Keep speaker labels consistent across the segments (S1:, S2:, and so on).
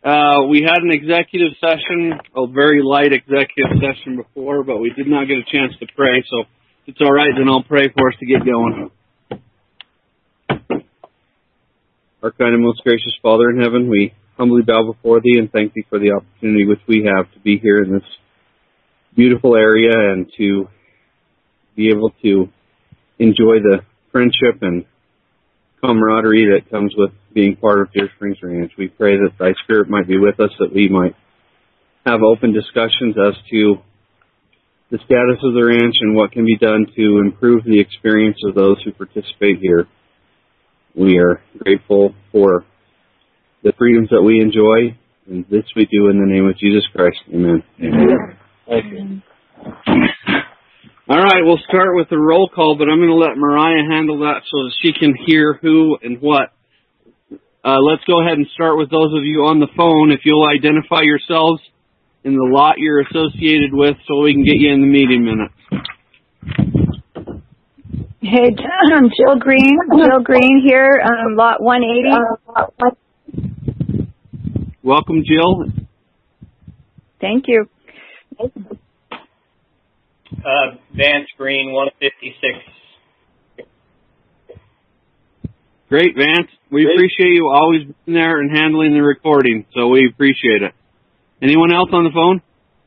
S1: We had an executive session, a very light executive session before, but we did not get a chance to pray, so if it's all right, then I'll pray for us to get going. Our kind and most gracious Father in heaven, we humbly bow before Thee and thank Thee for the opportunity which we have to be here in this beautiful area and to be able to enjoy the friendship and camaraderie that comes with being part of Deer Springs Ranch. We pray that Thy Spirit might be with us, that we might have open discussions as to the status of the ranch and what can be done to improve the experience of those who participate here. We are grateful for the freedoms that we enjoy, and this we do in the name of Jesus Christ. Amen. Amen. Thank you. All right, we'll start with the roll call, but I'm going to let Mariah handle that so that she can hear who and what. Let's go ahead and start with those of you on the phone. If you'll identify yourselves in the lot you're associated with so we can get you in the meeting minutes.
S2: Hey, Jill Green. Jill Green here, lot 180.
S1: Welcome, Jill.
S2: Thank you.
S3: Vance Green, 156.
S1: Great, Vance. We appreciate you always being there and handling the recording, so we appreciate it. Anyone else on the phone?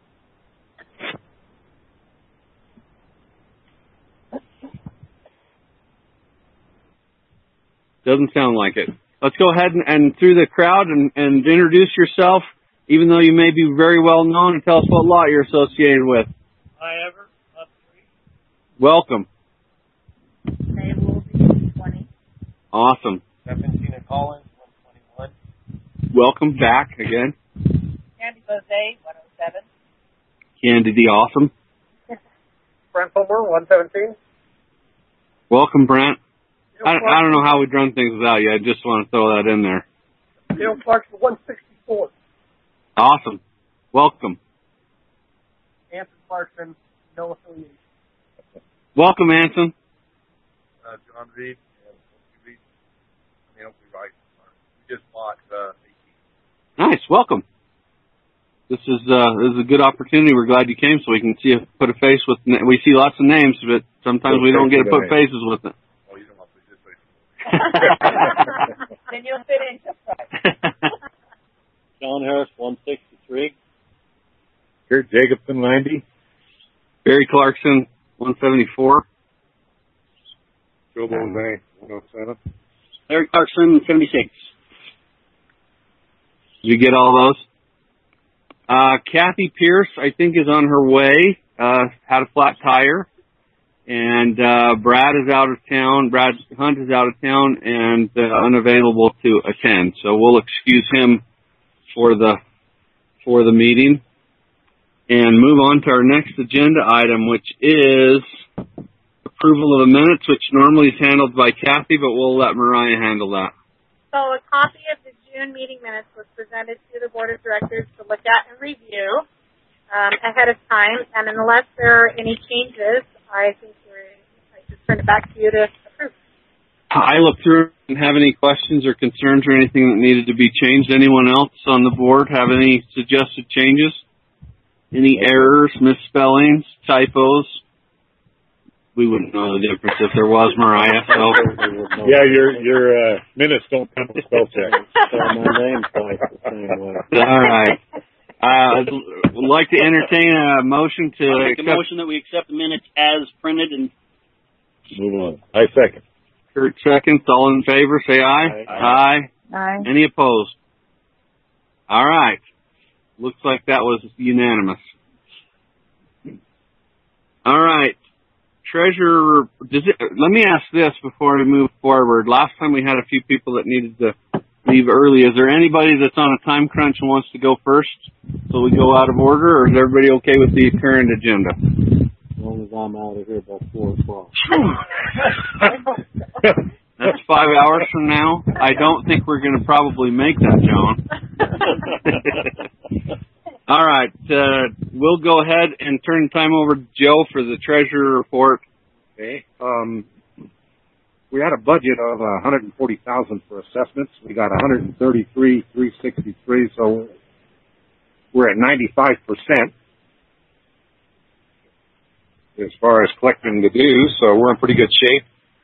S1: Doesn't sound like it. Let's go ahead and through the crowd and introduce yourself, even though you may be very well known, and tell us what lot you're associated with.
S4: Hi, Ever. Lot 3.
S1: Welcome.
S4: May Wolby, 20.
S1: Awesome.
S4: 17 Collins, 121.
S1: Welcome back again.
S4: Candy Jose, 107.
S1: Candy the Awesome.
S4: Brent Fulmer, 117.
S1: Welcome, Brent. I don't know how we'd run things without you. I just want to throw that in there.
S4: Dale Clarkson, 164.
S1: Awesome. Welcome.
S4: Anson Clarkson, no affiliation.
S1: Welcome, Anson.
S5: John Reed and Oakley Reed. Oakley Rice. We just bought 18.
S1: Nice. Welcome. This is a good opportunity. We're glad you came so we can put a face with. We see lots of names, but sometimes we don't get to put faces with it.
S4: Then you'll fit in just right.
S3: John Harris, 163.
S5: Kurt Jacobson, 90.
S1: Barry Clarkson, 174.
S5: Joe Bozay, 107.
S3: Larry Clarkson, 76.
S1: Did you get all those? Kathy Pierce, I think, is on her way. Had a flat tire. And Brad is out of town. Brad Hunt is out of town and unavailable to attend. So we'll excuse him for the meeting and move on to our next agenda item, which is approval of the minutes, which normally is handled by Kathy, but we'll let Mariah handle that.
S6: So a copy of the June meeting minutes was presented to the Board of Directors to look at and review ahead of time. And unless there are any changes, I think I just turn it back to you to approve.
S1: I looked through and have any questions or concerns or anything that needed to be changed. Anyone else on the board have any suggested changes? Any errors, misspellings, typos? We wouldn't know the difference if there was, Mariah. So
S5: yeah, your minutes don't come with spell check.
S3: My name's twice the same way.
S1: All right. I'd like to entertain a motion to
S3: make a motion that we accept the minutes as printed and
S5: move on. I second.
S1: Kurt seconds. All in favor, say aye.
S2: Aye. Aye.
S1: Any opposed? All right. Looks like that was unanimous. All right. Treasurer, let me ask this before we move forward. Last time we had a few people that needed to leave early. Is there anybody that's on a time crunch and wants to go first so we go out of order, or is everybody okay with the current agenda?
S3: As long as I'm out of here by 4 o'clock.
S1: That's 5 hours from now. I don't think we're going to probably make that, John. All right. We'll go ahead and turn the time over to Joe for the treasurer report.
S5: Okay.
S7: we had a budget of $140,000 for assessments. We got $133,363, so we're at 95% as far as collecting the dues. So we're in pretty good shape.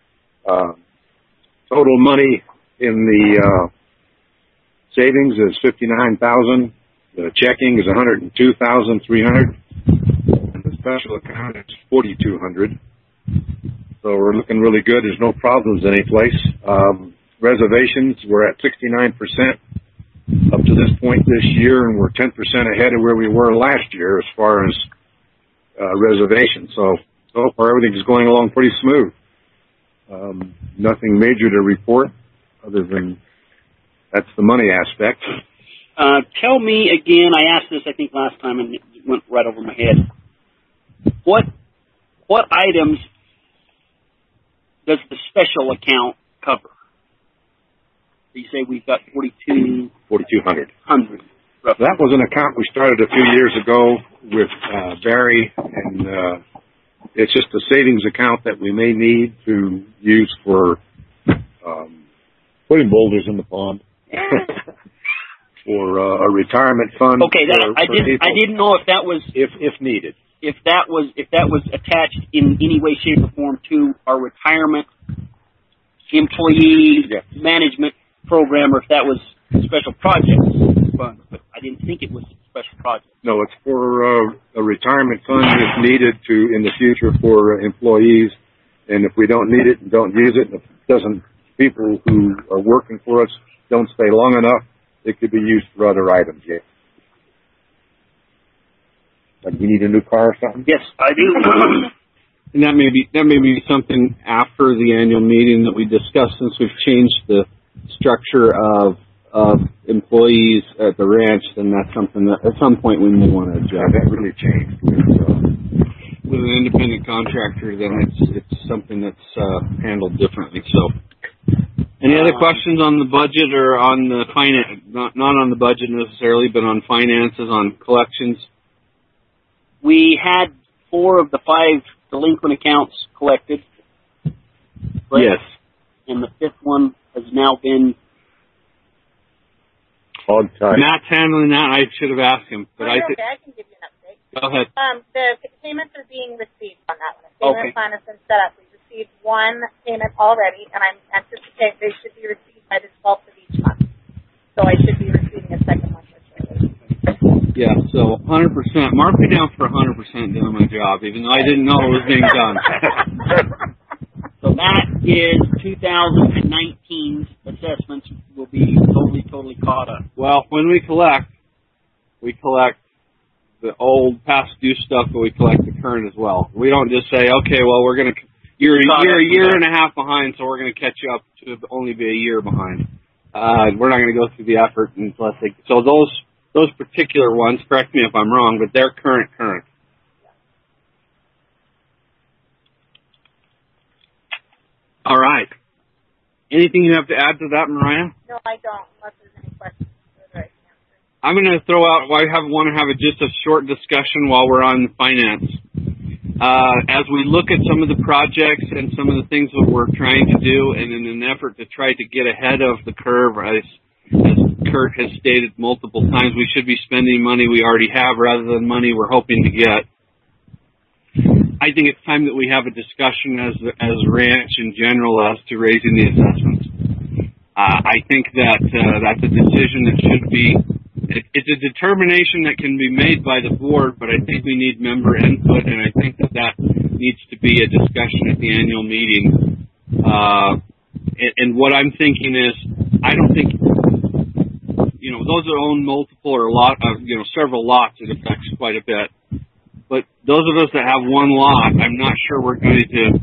S7: Total money in the savings is $59,000. The checking is $102,300. And the special account is $4,200. So we're looking really good. There's no problems any place. Reservations, we're at 69% up to this point this year, and we're 10% ahead of where we were last year as far as reservations. So far everything's going along pretty smooth. Nothing major to report other than that's the money aspect.
S3: Tell me again, I asked this I think last time and it went right over my head. What items does the special account cover? You say we've got
S7: 4,200.
S3: Roughly.
S7: That was an account we started a few years ago with Barry, and it's just a savings account that we may need to use for putting boulders in the pond. For a retirement fund.
S3: Okay, I didn't know if that was
S7: if needed.
S3: If that was attached in any way, shape, or form to our retirement employee management program, or if that was special projects fund. But I didn't think it was special projects.
S7: No, it's for a retirement fund if needed in the future for employees. And if we don't need it and don't use it, and if people who are working for us don't stay long enough, it could be used for other items, yes. Like you need a new car or something?
S3: Yes, I do.
S1: And that may be something after the annual meeting that we discuss, since we've changed the structure of employees at the ranch. Then that's something that at some point we may want to adjust.
S7: That really changed.
S1: With an independent contractor, then it's something that's handled differently. So. Any other questions on the budget or on the finance? Not on the budget necessarily, but on finances, on collections.
S3: We had 4 of the 5 delinquent accounts collected. Right?
S1: Yes.
S3: And the 5th one has now been.
S1: Matt's handling that. I should have asked him, but
S6: okay, I can give you an update.
S1: Go ahead.
S6: The payments are being received on that one. The payment plan has been set up. We received 1 payment already, and I'm anticipating they should be received by the 12th of each month. So I should be receiving a second one for sure.
S1: Yeah, so 100%. Mark me down for 100% doing my job, even though I didn't know it was being done.
S3: So that is 2019's assessments will be totally caught up.
S1: Well, when we collect the old past due stuff, but we collect the current as well. We don't just say, okay, well, you're a year and a half behind, so we're going to catch you up to only be a year behind. We're not going to go through the effort unless so those particular ones, correct me if I'm wrong, but they're current. All right. Anything you have to add to that, Mariah?
S6: No, I don't, unless there's any questions.
S1: I'm going to throw out, want to have just a short discussion while we're on finance. As we look at some of the projects and some of the things that we're trying to do, and in an effort to try to get ahead of the curve, as Kurt has stated multiple times, we should be spending money we already have rather than money we're hoping to get. I think it's time that we have a discussion as ranch in general as to raising the assessments. I think that's a decision that should be. It's a determination that can be made by the board, but I think we need member input, and I think that needs to be a discussion at the annual meeting. And what I'm thinking is, I don't think, those that own multiple or several lots, it affects quite a bit. But those of us that have one lot, I'm not sure we're going to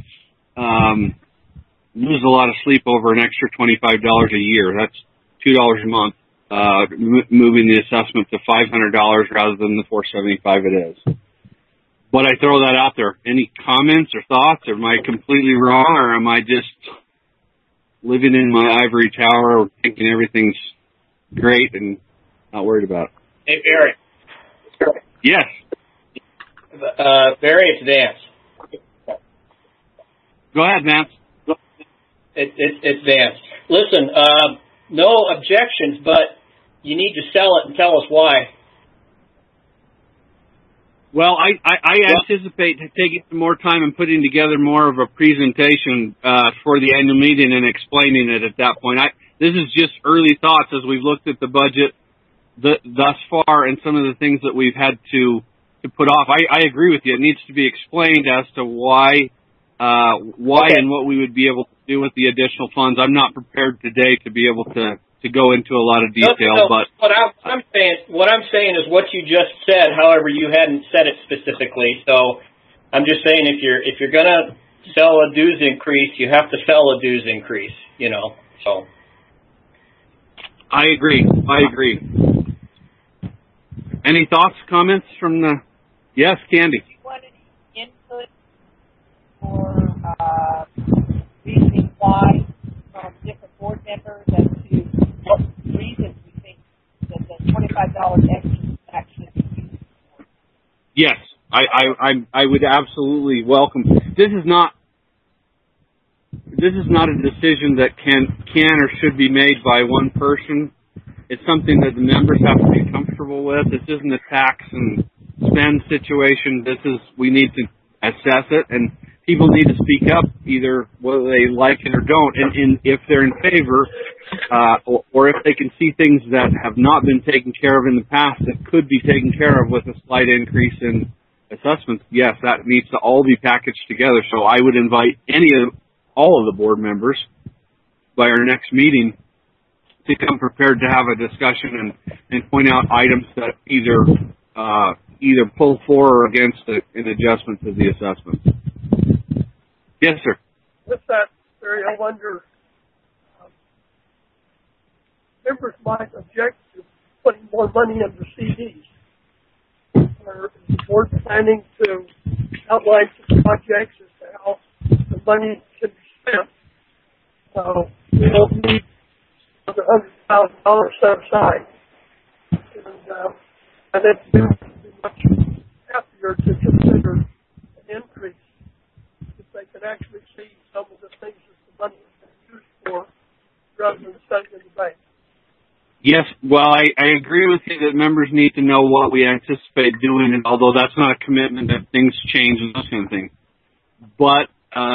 S1: lose a lot of sleep over an extra $25 a year. That's $2 a month. Moving the assessment to $500 rather than the $475 it is. But I throw that out there. Any comments or thoughts? Am I completely wrong, or am I just living in my ivory tower thinking everything's great and not worried about it?
S8: Hey, Barry.
S1: Yes.
S8: Barry, it's Vance.
S1: Go ahead, Vance.
S8: advance. Listen, no objections, but you need to sell it and tell us why.
S1: Well, I anticipate taking some more time and putting together more of a presentation for the annual meeting and explaining it at that point. This is just early thoughts as we've looked at the budget thus far and some of the things that we've had to put off. I agree with you. It needs to be explained as to why okay. And what we would be able to do with the additional funds. I'm not prepared today to be able to go into a lot of detail,
S8: no,
S1: but
S8: what I'm saying is what you just said. However, you hadn't said it specifically. So I'm just saying if you're going to sell a dues increase, you have to sell a dues increase. So
S1: I agree. Any thoughts, comments from the? Yes, Candy.
S4: Do you want any input or reasoning why from different board members as to what reasons we think that the $25 extra actually be used for?
S1: Yes, I would absolutely welcome. This is not a decision that can or should be made by one person. It's something that the members have to be comfortable with. This isn't a tax and spend situation. We need to assess it, and people need to speak up either whether they like it or don't, and if they're in favor, or if they can see things that have not been taken care of in the past that could be taken care of with a slight increase in assessments. Yes, that needs to all be packaged together. So I would invite all of the board members by our next meeting to come prepared to have a discussion and point out items that either pull for or against an adjustment to the assessment. Yes, sir.
S4: With that, Barry, I wonder, members might object to putting more money into CDs. Or is the board planning to outline some projects as to how the money can be spent? So we don't need another $100,000 set aside. And it's been much happier to consider an increase if they can actually see some of the things that the money is used for rather than sitting in the bank.
S1: Yes, well, I agree with you that members need to know what we anticipate doing, and although that's not a commitment that things change and those kind of things. But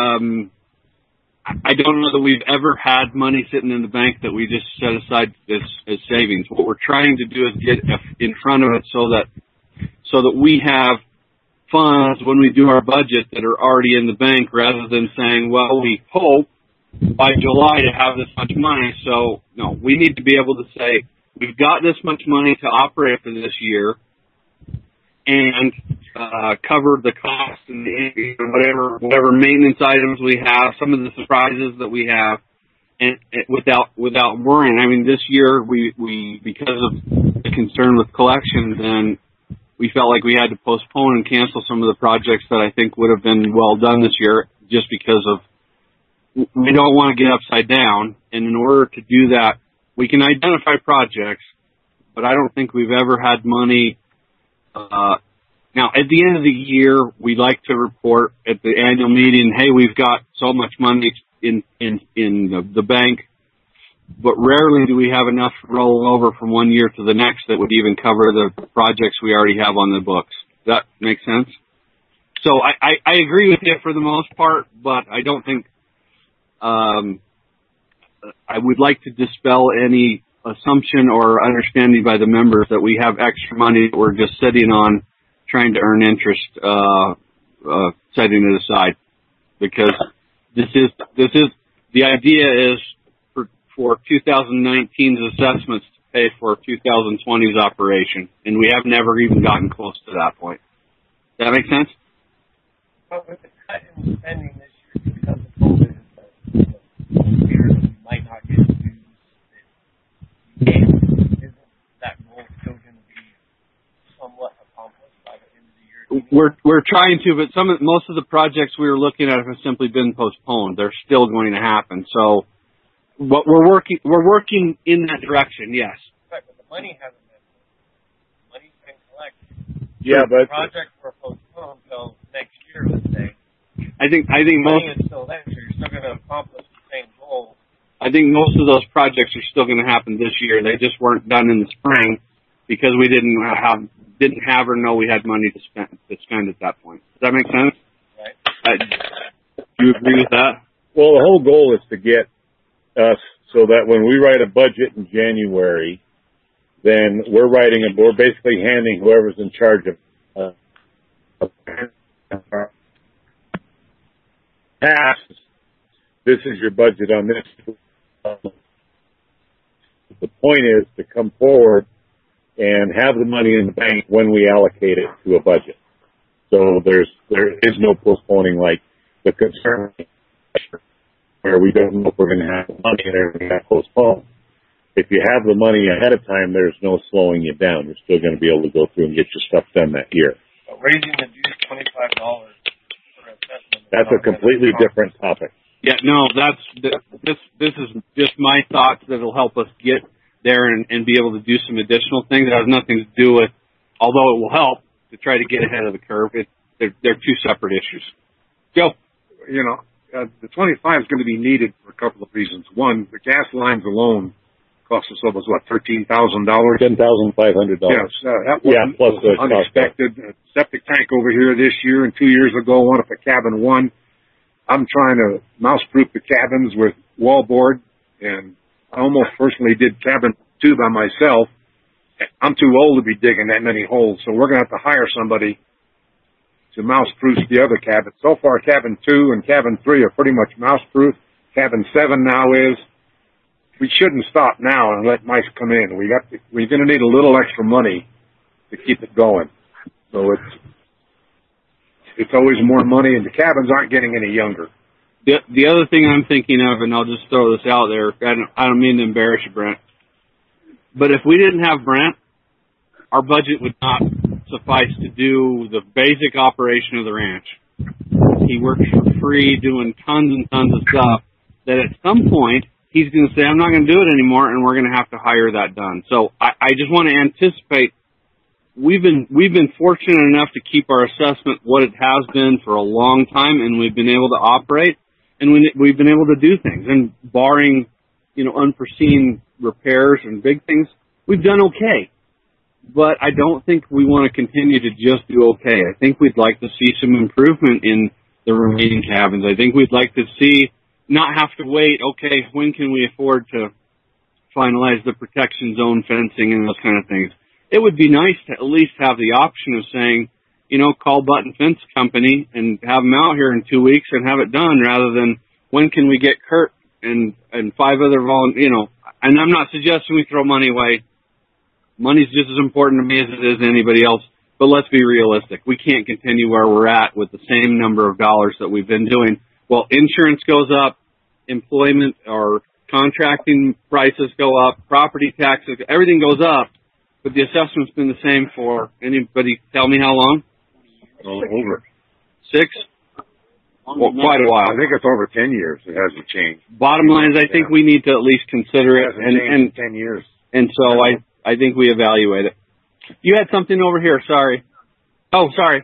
S1: I don't know that we've ever had money sitting in the bank that we just set aside as savings. What we're trying to do is get in front of it so that we have funds when we do our budget that are already in the bank, rather than saying, well, we hope by July to have this much money. So, no, we need to be able to say, we've got this much money to operate for this year and cover the costs and whatever maintenance items we have, some of the surprises that we have, and without worrying. I mean, this year we because of the concern with collections, and we felt like we had to postpone and cancel some of the projects that I think would have been well done this year, just because of we don't want to get upside down. And in order to do that, we can identify projects, but I don't think we've ever had money. Now, at the end of the year, we like to report at the annual meeting, hey, we've got so much money in the bank, but rarely do we have enough rolling over from one year to the next that would even cover the projects we already have on the books. Does that make sense? So I agree with you for the most part, but I don't think I would like to dispel any assumption or understanding by the members that we have extra money that we're just sitting on trying to earn interest, setting it aside, because this is the idea is for 2019's assessments to pay for 2020's operation, and we have never even gotten close to that point. Does that make sense?
S4: Well, with the cut in spending this year because of COVID, we might not get to use it. Isn't that goal still going to be somewhat accomplished by the end of the year?
S1: We're trying to, but most of the projects we were looking at have simply been postponed. They're still going to happen. So, what we're working in that direction. Yes.
S4: Right, but the money hasn't been. Money's been collected.
S7: Yeah, but
S4: projects were postponed until next year, let's say.
S1: I think
S4: money
S1: most
S4: is still there, so you're still going to accomplish the same goal.
S1: I think most of those projects are still going to happen this year. They just weren't done in the spring because we didn't have or know we had money to spend at that point. Does that make sense?
S5: Right.
S1: Do you agree with that?
S9: Well, the whole goal is to get us so that when we write a budget in January, then we're basically handing whoever's in charge of pass. This is your budget on this. The point is to come forward and have the money in the bank when we allocate it to a budget. So there is no postponing like the concern where we don't know if we're going to have the money and everything got postponed. If you have the money ahead of time, there's no slowing you down. You're still going to be able to go through and get your stuff done that year.
S5: But raising the dues $25 for assessment.
S9: That's a completely different topic.
S1: Yeah, no, this is just my thoughts that'll help us get there and be able to do some additional things. It has nothing to do with, although it will help to try to get ahead of the curve. They're two separate issues. Joe?
S7: You know, the 25 is going to be needed for a couple of reasons. One, the gas lines alone cost us almost, $13,000?
S9: $10,500.
S7: Yes, that was
S9: plus the
S7: unexpected. Septic tank over here this year and 2 years ago, one up at cabin 1. I'm trying to mouse-proof the cabins with wallboard, and I almost personally did cabin 2 by myself. I'm too old to be digging that many holes, so we're going to have to hire somebody to mouse-proof the other cabins. So far, cabin 2 and cabin 3 are pretty much mouse-proof. Cabin 7 now is. We shouldn't stop now and let mice come in. We're going to need a little extra money to keep it going. So it's always more money, and the cabins aren't getting any younger.
S1: The other thing I'm thinking of, and I'll just throw this out there, I don't mean to embarrass you, Brent, but if we didn't have Brent, our budget would not suffice to do the basic operation of the ranch. He works for free doing tons and tons of stuff that at some point he's going to say, I'm not going to do it anymore, and we're going to have to hire that done. So I just want to anticipate. We've been fortunate enough to keep our assessment what it has been for a long time, and we've been able to operate, and we've been able to do things. And barring, unforeseen repairs and big things, we've done okay. But I don't think we want to continue to just do okay. I think we'd like to see some improvement in the remaining cabins. I think we'd like to see not have to wait, okay, when can we afford to finalize the protection zone fencing and those kind of things. It would be nice to at least have the option of saying, call Button Fence Company and have them out here in 2 weeks and have it done, rather than when can we get Kurt and 5 other volunteers, and I'm not suggesting we throw money away. Money's just as important to me as it is to anybody else, but let's be realistic. We can't continue where we're at with the same number of dollars that we've been doing. Well, insurance goes up, employment or contracting prices go up, property taxes, everything goes up, but the assessment's been the same for, anybody tell me how long?
S7: Over
S1: 6? Well, quite a while.
S7: I think it's over 10 years. It hasn't changed.
S1: Bottom line is I think we need to at least consider it.
S7: It hasn't changed in 10 years.
S1: And so I think we evaluate it. You had something over here, sorry. Oh, sorry.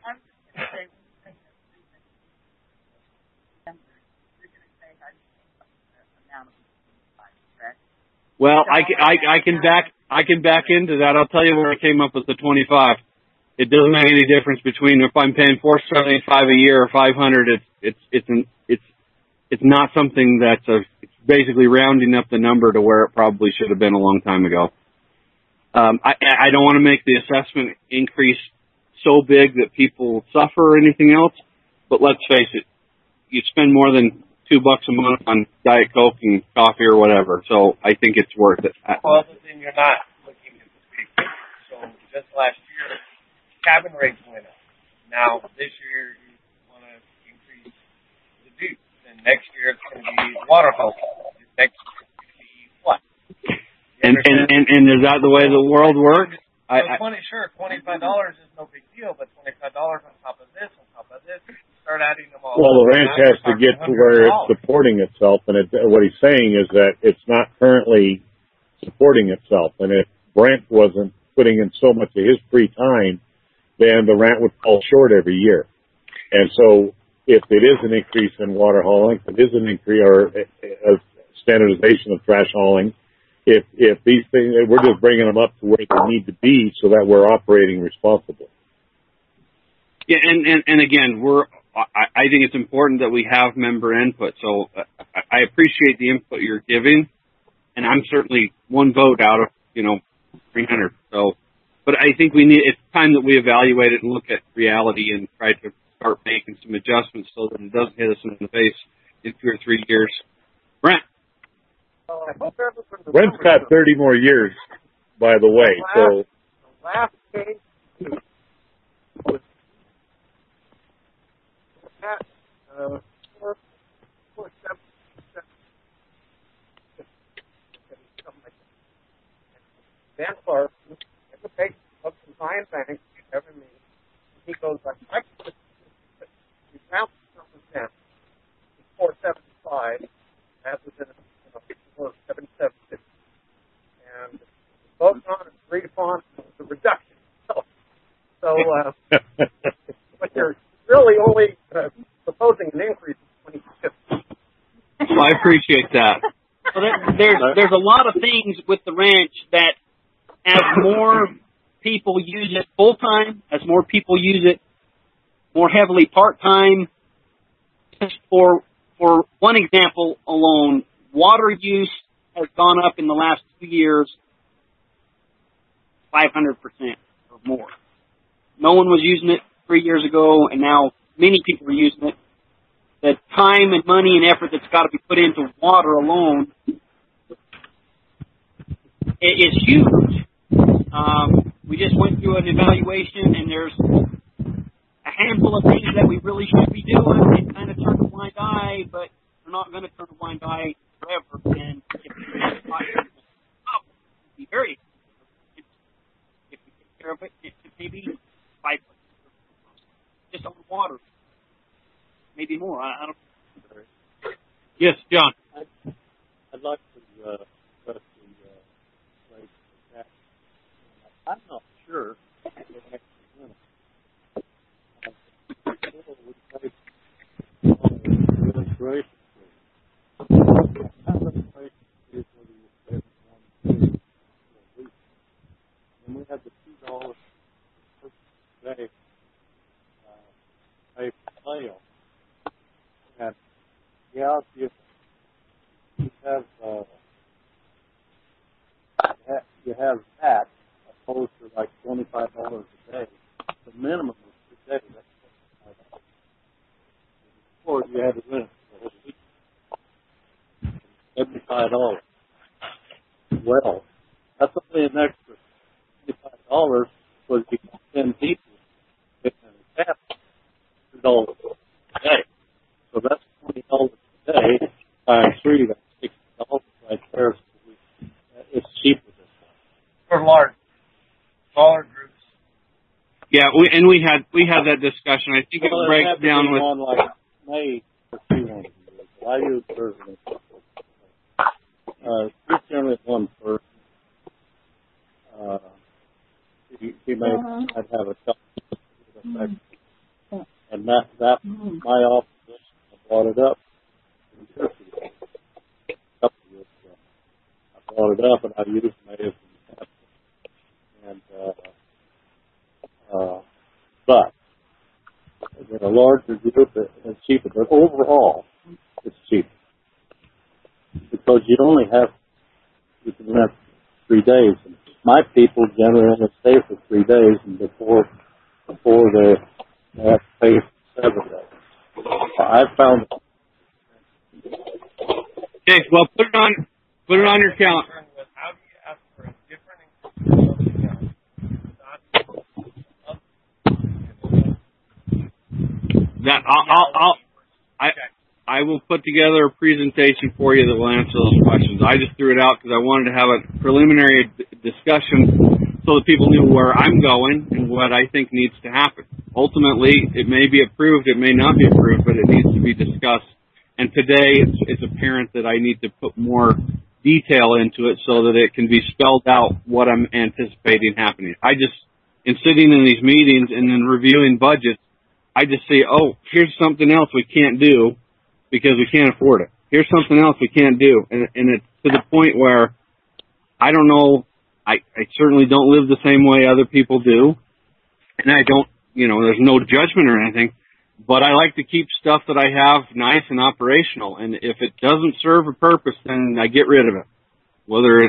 S1: Well, I can back into that. I'll tell you where I came up with the 25. It doesn't make any difference between if I'm paying $475 a year or $500. It's not something it's basically rounding up the number to where it probably should have been a long time ago. I don't want to make the assessment increase so big that people suffer or anything else, but let's face it, you spend more than $2 a month on Diet Coke and coffee or whatever, so I think it's worth it.
S5: Well, then you're not looking at the big picture. So just last year, cabin rates went up. Now, this year, you want to increase the dues. And next year, it's going to be water hose. Next year, it's going to be what?
S1: And is that the way the world works?
S5: Sure, $25 is no big deal, but $25 on top of this, start adding them all.
S9: Well, the ranch has to get to where it's supporting itself, and what he's saying is that it's not currently supporting itself. And if Brent wasn't putting in so much of his free time, then the ranch would fall short every year. And so if it is an increase in water hauling, if it is an increase or a standardization of trash hauling. If these things, we're just bringing them up to where they need to be so that we're operating responsibly.
S1: Yeah, and again, I think it's important that we have member input. So I appreciate the input you're giving, and I'm certainly one vote out of 300. So, but I think it's time that we evaluate it and look at reality and try to start making some adjustments so that it doesn't hit us in the face in 2 or 3 years. Brent.
S5: Well, I hope everyone
S9: Brent's got 30 more years, by the way.
S5: The last case was at 4.7%. Dan Clark, in the face of some Zion Bank, every meeting, he goes like, we found something down. It's 475. That was in 477. And both on and agreed upon the reduction. So but you're really only proposing an increase of 20%.
S1: Well, I appreciate that.
S3: Well, there's a lot of things with the ranch that, as more people use it full time, as more people use it more heavily part time. Just for one example alone, water use has gone up in the last 2 years 500% or more. No one was using it 3 years ago, and now many people are using it. The time and money and effort that's got to be put into water alone is huge. We just went through an evaluation, and there's a handful of things that we really should be doing and kind of turn a blind eye, but we're not going to turn a blind eye forever. And if we be very expensive. If we take care of it, it could maybe 5 just on water, maybe more. I don't.
S1: Yes, John.
S10: I'd like to express the rate of tax. I'm not sure if they actually win it. We take administration fee. Administration fee is whether you spend 1 2 a week. And we have the $2 per day pay for sale. And yeah, if you have that opposed to like $25 a day, the minimum is per day. That's $25. Or you had to rent for the whole week. $75. Well, that's only an extra $25 because you can send people in a tap $2 a day. So that's $20 a day times 3. That's $60 right there. So it's cheaper this way.
S5: For smaller groups.
S1: Yeah, we had that discussion. I think it breaks down with
S10: one like May for 200 years. I use Thursday. Just generally one person. He may I'd have a couple of effects. And that my office brought it up a couple of years ago. I brought it up and I used May as an example. And but in a larger group it's cheaper. But overall it's cheaper. Because you can rent 3 days. And my people generally only stay for 3 days and before they have to pay for 7 days. I found.
S1: Okay, well, put it on your count.
S5: How do you ask for a different
S1: I will put together a presentation for you that will answer those questions. I just threw it out because I wanted to have a preliminary discussion so that people knew where I'm going and what I think needs to happen. Ultimately, it may be approved, it may not be approved, but it needs to be discussed. And today, it's apparent that I need to put more detail into it so that it can be spelled out what I'm anticipating happening. In sitting in these meetings and then reviewing budgets, I just say, oh, here's something else we can't do because we can't afford it. here's something else we can't do. And it's to the point where I don't know, I certainly don't live the same way other people do. And I don't, there's no judgment or anything, but I like to keep stuff that I have nice and operational. And if it doesn't serve a purpose, then I get rid of it. Whether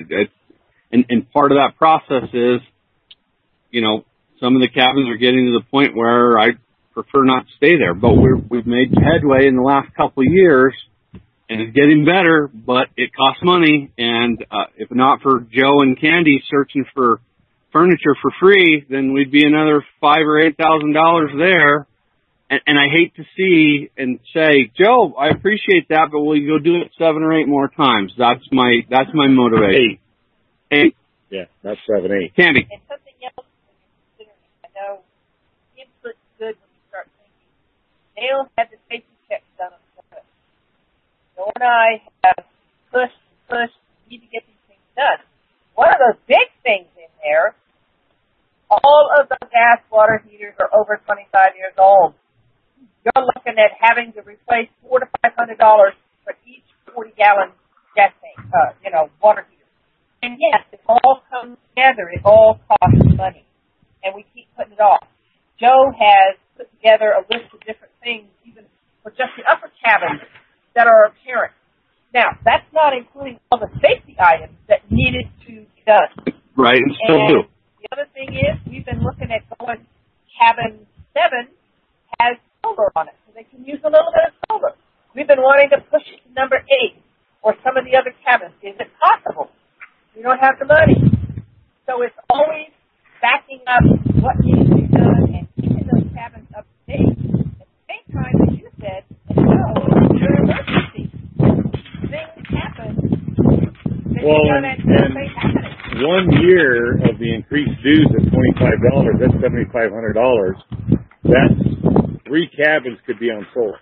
S1: and part of that process is, some of the cabins are getting to the point where I prefer not to stay there, but we've made headway in the last couple of years, and it's getting better, but it costs money, and if not for Joe and Candy searching for furniture for free, then we'd be another $5,000 or $8,000 there, and I hate to see and say, Joe, I appreciate that, but will you go do it 7 or 8 more times? That's my motivation. 8.
S9: Yeah, not 7, 8.
S1: Candy.
S11: And something else, I know input's good when you start thinking. Dale had the safety checks done on the service. Joe and I have pushed, need to get these things done. One of those big things in there, all of the gas water heaters are over 25 years old. You're looking at having to replace $400 to $500 for each 40-gallon gas tank, water heater. And yes, it all comes together. It all costs money. And we keep putting it off. Joe has put together a list of different things, even for just the upper cabins, that are apparent. Now, that's not including all the safety items that needed to be done.
S1: Right, and still do.
S11: The other thing is, we've been looking at going, cabin 7 has solar on it, so they can use a little bit of solar. We've been wanting to push it to number 8 or some of the other cabins. Is it possible? We don't have the money. So it's always backing up what needs to be done and keeping those cabins up to date. At the same time, as you said, you're an emergency. Things happen.
S9: Well, and 1 year of the increased dues at $25, that's $7,500. That's 3 cabins could be on solar.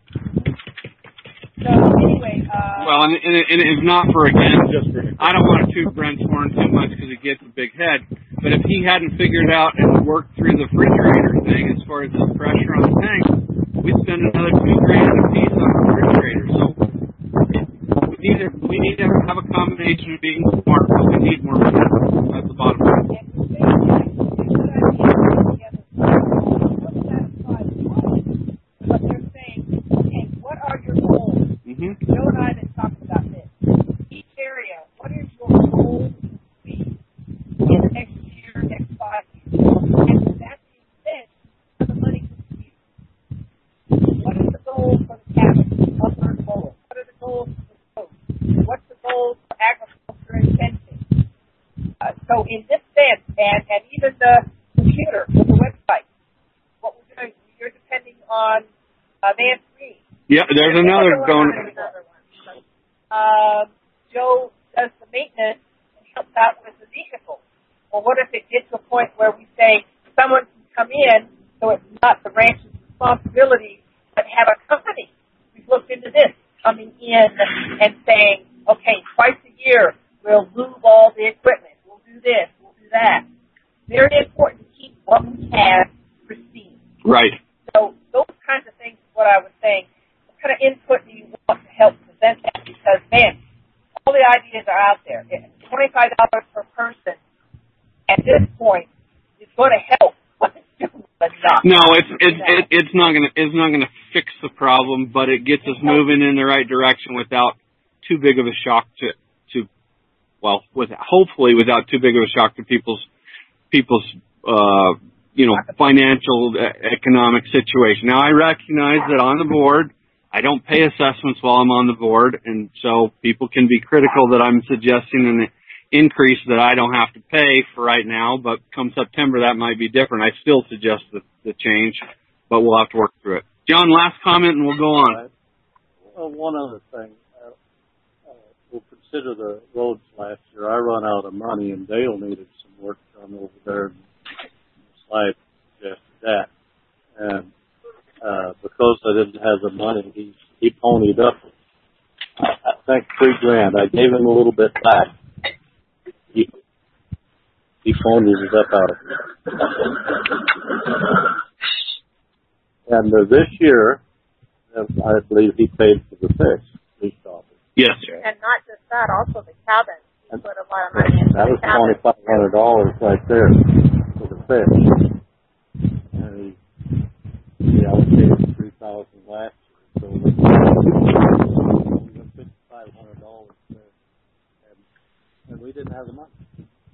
S11: So anyway,
S1: well, and it's not for, again, I don't want to toot Brent's horn too much because it gets a big head, but if he hadn't figured out and worked through the refrigerator thing as far as the pressure on the tank, we'd spend another $2,000 a piece on the refrigerator. So we need to have a combination of being smart, but we need more money. That's the bottom line.
S11: But they're saying, okay, what are your goals?
S1: Mm-hmm.
S11: Joe and I have been talking about this. Each area, what is your goal to be in the next year, next 5 years? And with that being said, where the money can be used. What is the goal for the cabin, upper and lower? What are the goals for the coast? What's the goal for agriculture and fencing? So in this sense, and even the computer, the website, what we're doing, you're depending on Vance Green.
S1: Yeah, there's another going.
S11: Joe does the maintenance and helps out with the vehicle. Well, what if it gets to a point where we say someone can come in, so it's not the ranch's responsibility, but have a company? We've looked into this, coming in and saying, okay, twice a year we'll lube all the equipment. We'll do this. We'll do that. Very important to keep what we have pristine.
S1: Right.
S11: So those kinds of things is what I was saying. What kind of input do you want to help present that? Because, man, all the ideas are out there. $25 per person at this point is going to help.
S1: No, it's not gonna fix the problem, but it gets us moving in the right direction without too big of a shock hopefully without too big of a shock to people's financial, economic situation. Now, I recognize that on the board, I don't pay assessments while I'm on the board, and so people can be critical that I'm suggesting an increase that I don't have to pay for right now, but come September, that might be different. I still suggest the change, but we'll have to work through it. John, last comment, and we'll go on.
S10: One other thing. We'll consider the roads last year. I run out of money, and Dale needed some work done over there. The slide suggested that. And because I didn't have the money, he ponied up, I think, $3,000. I gave him a little bit back. He ponied it up out of it. And this year, I believe he paid for the fix. police officer.
S1: Yes.
S6: And not just that, also the cabin. He put a lot of money into
S10: That
S6: the
S10: was
S6: cabin.
S10: $2,500 right there for the fish. And he allocated $3,000 last year. So we got $5,500 there. And we didn't have the money.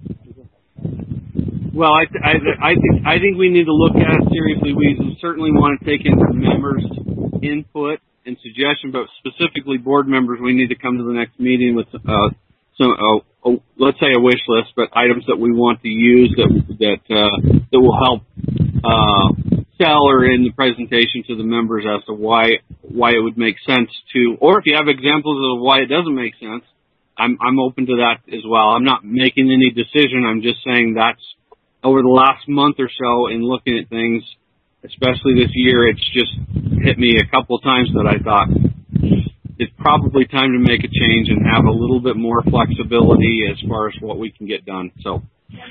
S1: Well, I think we need to look at it seriously. We certainly want to take in members' input and suggestion, but specifically board members, we need to come to the next meeting with let's say a wish list, but items that we want to use that will help sell or in the presentation to the members as to why it would make sense to, or if you have examples of why it doesn't make sense, I'm open to that as well. I'm not making any decision. I'm just saying that's over the last month or so in looking at things, especially this year, it's just hit me a couple of times that I thought it's probably time to make a change and have a little bit more flexibility as far as what we can get done. So.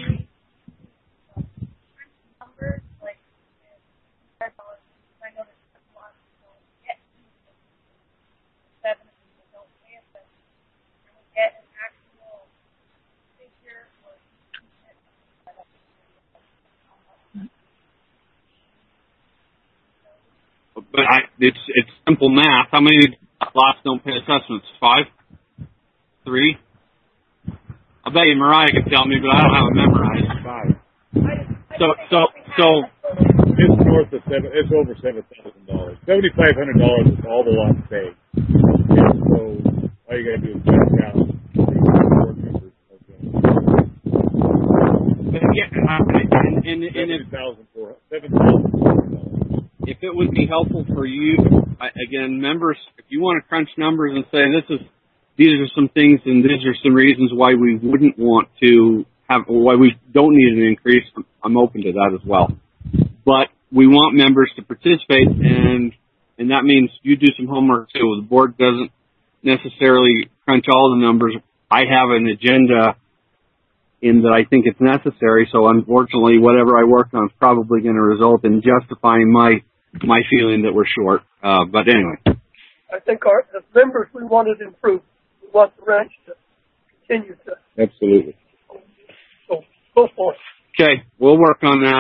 S1: But it's simple math. How many lots don't pay assessments? 5? 3? I bet you Mariah could tell me, but I don't have it memorized.
S9: 5. So it's north of it's over $7,000. $7,500 is all the lots paid. And so all you gotta do is check out board members.
S1: But again, $7,400. If it would be helpful for you, again, members, if you want to crunch numbers and say these are some things and these are some reasons why we wouldn't want to have, or why we don't need an increase, I'm open to that as well. But we want members to participate, and that means you do some homework too. The board doesn't necessarily crunch all the numbers. I have an agenda in that I think it's necessary, so unfortunately whatever I work on is probably going to result in justifying my feeling that we're short. But anyway.
S4: I think as members, we want it improved. We want the ranch to continue to.
S9: Absolutely.
S4: So go for it.
S1: Okay, we'll work on that.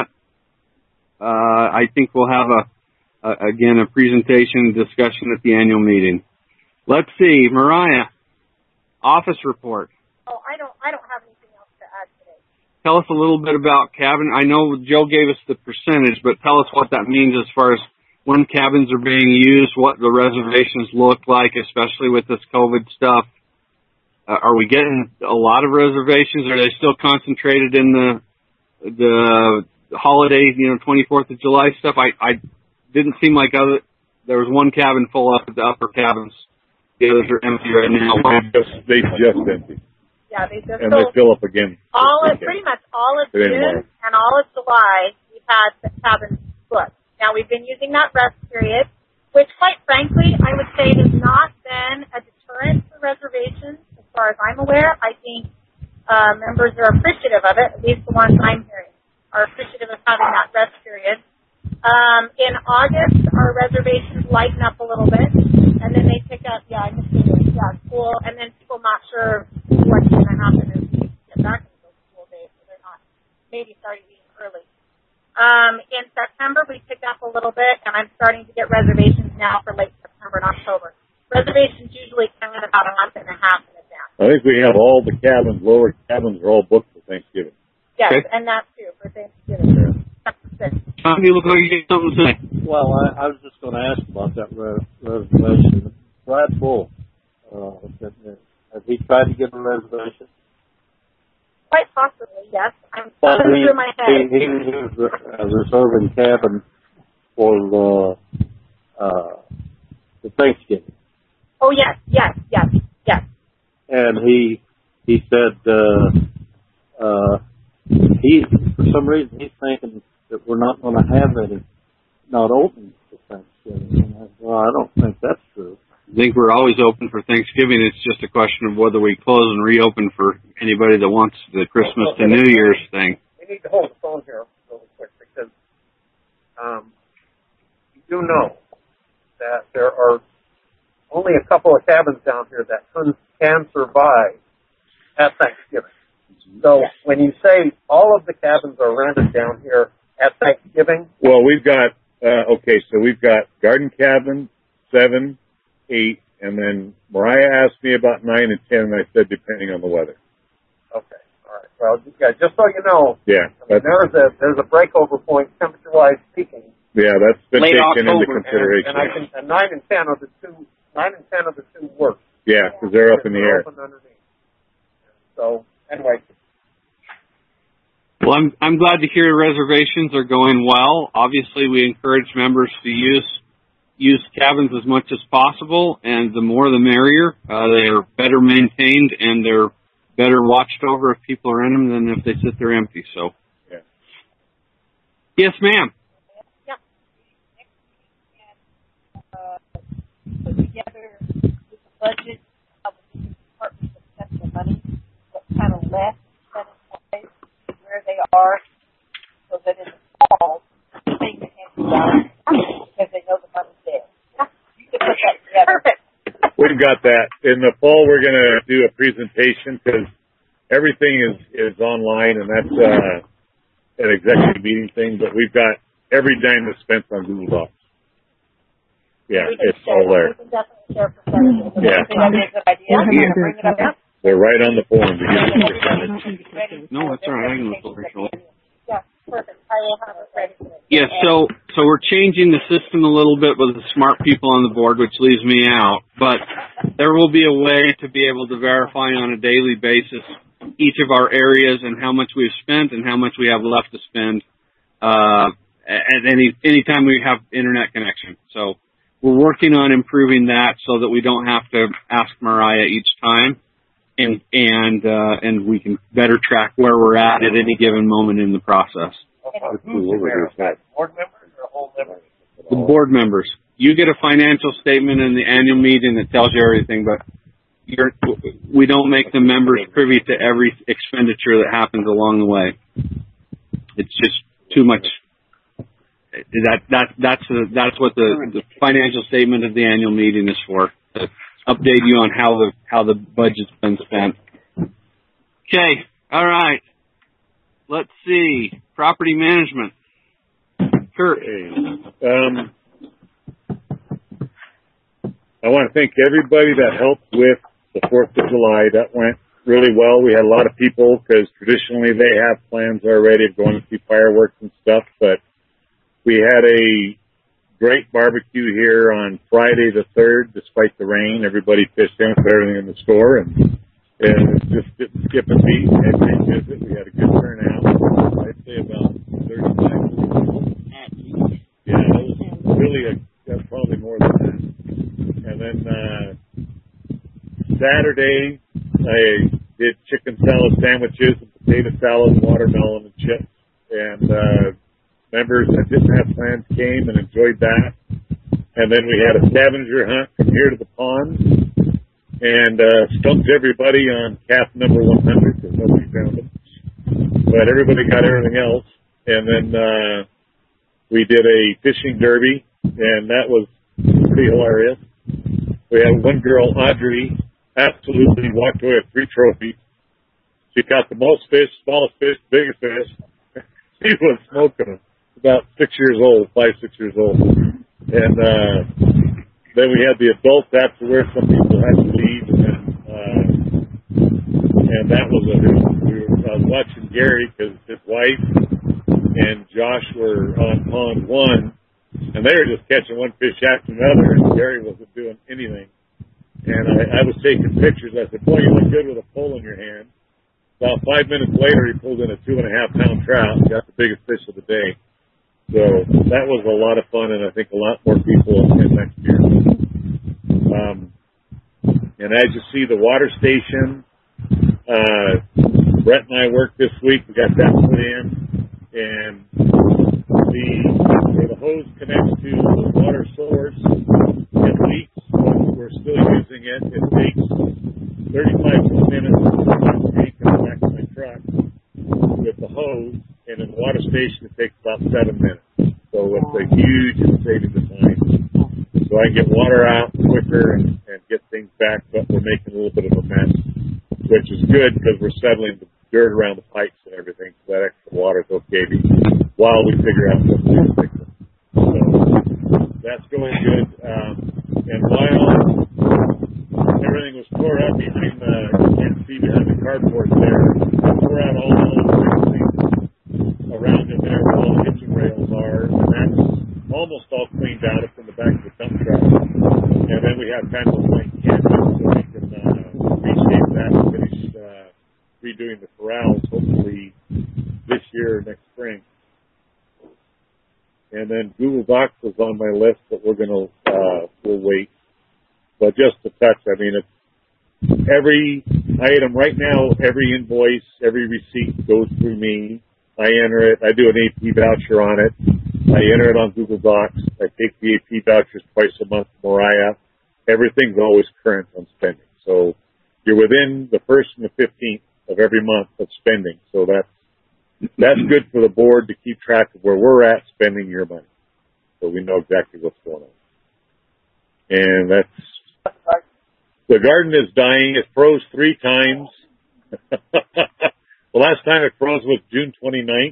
S1: I think we'll have a presentation discussion at the annual meeting. Let's see, Mariah, office report.
S6: Oh, I don't have anything else to add today.
S1: Tell us a little bit about cabin. I know Joe gave us the percentage, but tell us what that means as far as when cabins are being used, what the reservations look like, especially with this COVID stuff. Are we getting a lot of reservations? Are they still concentrated in the holiday, 24th of July stuff? I didn't seem like there was one cabin full up at the upper cabins. The others are empty right now.
S9: They just empty.
S6: Yeah, they just
S9: and they fill up again.
S6: Pretty much all of June and all of July, we've had the cabins booked. Now, we've been using that rest period, which, quite frankly, I would say has not been a deterrent for reservations. As far as I'm aware, I think members are appreciative of it, at least the ones I'm hearing, are appreciative of having that rest period. In August, our reservations lighten up a little bit, and then they pick up, school, and then people not sure what's going to happen as we get back into those school days, so they're not maybe starting eating early. In September, we picked up a little bit, and I'm starting to get reservations now for late September and October. Reservations usually come in about a month and a half in advance.
S9: I think we have all the cabins, lower cabins, are all booked for Thanksgiving.
S6: Yes,
S1: okay.
S6: And that too, for Thanksgiving.
S1: Tom, you look like you got something to say.
S10: Well, I was just going to ask about that reservation. Brad Bull, has he tried to get a reservation?
S6: Quite possibly, yes. I'm through my head.
S10: He was reserving cabin for the Thanksgiving.
S6: Oh, yes.
S10: And he said he, for some reason, he's thinking that we're not going to have any not open for Thanksgiving. And I don't think that's true.
S1: I think we're always open for Thanksgiving. It's just a question of whether we close and reopen for anybody that wants the Christmas to New Year's thing.
S5: We need to hold the phone here really quick because you do know that there are
S10: only a couple of cabins down here that can survive at Thanksgiving. So when you say all of the cabins are rented down here at Thanksgiving,
S9: well, we've got so we've got Garden Cabin 7, 8, and then Mariah asked me about 9 and 10, and I said depending on the weather.
S10: Okay, all right. Well, yeah, just so you know,
S9: yeah,
S10: I mean, there's a breakover point temperature-wise speaking.
S9: Yeah, that's been
S3: Late
S9: taken
S3: October.
S9: into consideration.
S10: And 9 and 10 are the two work.
S9: Yeah, because they're up in the air.
S10: Open underneath. So anyway.
S1: Well, I'm glad to hear reservations are going well. Obviously, we encourage members to use cabins as much as possible, and the more the merrier. They are better maintained and they're better watched over if people are in them than if they sit there empty. So,
S9: yeah.
S1: Yes, ma'am.
S11: Yeah. Put together with the budget of the departments that spend the money, what kind of left spending where they are, so that in the fall they can handle it because they know the money's there. You can put that together. Perfect.
S9: We've got that. In the fall, we're going to do a presentation because everything is online, and that's an executive meeting thing. But we've got every dime that's spent on Google Docs. Yeah, it's all there.
S11: We can definitely share percentages.
S9: Yeah.
S11: That'd be a good idea. Bring it up.
S9: They're right on the form.
S1: No, that's all right. I can look over your shoulder.
S11: Yeah, perfect. I will have it ready.
S1: Yes, so we're changing the system a little bit with the smart people on the board, which leaves me out. But there will be a way to be able to verify on a daily basis each of our areas and how much we've spent and how much we have left to spend at any time we have internet connection. So we're working on improving that so that we don't have to ask Mariah each time. And we can better track where we're at any given moment in the process.
S5: Board members or whole members?
S1: The board members. You get a financial statement in the annual meeting that tells you everything, but we don't make the members privy to every expenditure that happens along the way. It's just too much. That's what the financial statement of the annual meeting is for. To update you on how the budget's been spent. Okay, all right. Let's see. Property management. Kurt.
S9: I want to thank everybody that helped with the 4th of July. That went really well. We had a lot of people because traditionally they have plans already of going to see fireworks and stuff, but we had a great barbecue here on Friday the 3rd, despite the rain. Everybody pitched in, put everything in the store, and just didn't skip a beat. We had a great visit. We had a good turnout. I'd say about 35 people. Yeah, it was really probably more than that. And then Saturday, I did chicken salad sandwiches and potato salad, watermelon, and chips. And members that didn't have plans came and enjoyed that. And then we had a scavenger hunt from here to the pond and stumped everybody on calf number 100 because nobody found them. But everybody got everything else. And then we did a fishing derby, and that was pretty hilarious. We had one girl, Audrey, absolutely walked away with 3 trophies. She caught the most fish, smallest fish, biggest fish. She was smoking them. About 6 years old, 5, 6 years old. And then we had the adults afterwards. Some people had to leave, and that was I was watching Gary because his wife and Josh were on pond 1, and they were just catching one fish after another, and Gary wasn't doing anything. And I was taking pictures. I said, "Boy, you look good with a pole in your hand." About 5 minutes later, he pulled in a 2.5-pound trout. Got the biggest fish of the day. So that was a lot of fun, and I think a lot more people will attend next year. And as you see, the water station, Brett and I worked this week. We got that put in, and where the hose connects to the water source, it leaks. We're still using it. It takes 35 minutes to leak in the back of my truck with the hose. And in the water station, it takes about 7 minutes. So it's a huge saving of time. So I can get water out quicker and back, but we're making a little bit of a mess, which is good because we're settling the dirt around the pipes and everything, so that extra water's okay while we figure out what to do to fix it. So that's going good. And while everything was tore up behind you can't see behind the cardboard there, I tore out all the little things around it there where all the hitching rails are, and that's almost all cleaned out up in the back of the dump truck. And then we have kind of a blank canvas so we can reshape that and finish redoing the corrals hopefully this year or next spring. And then Google Docs was on my list, but we'll wait. But just to touch, I mean, it's every item right now, every invoice, every receipt goes through me. I enter it. I do an AP voucher on it. I enter it on Google Docs. I take the AP vouchers twice a month to Mariah. Everything's always current on spending. So you're within the 1st and the 15th of every month of spending. So that's good for the board to keep track of where we're at spending your money. So we know exactly what's going on. And the garden is dying. It froze 3 times. The last time it froze was June 29th,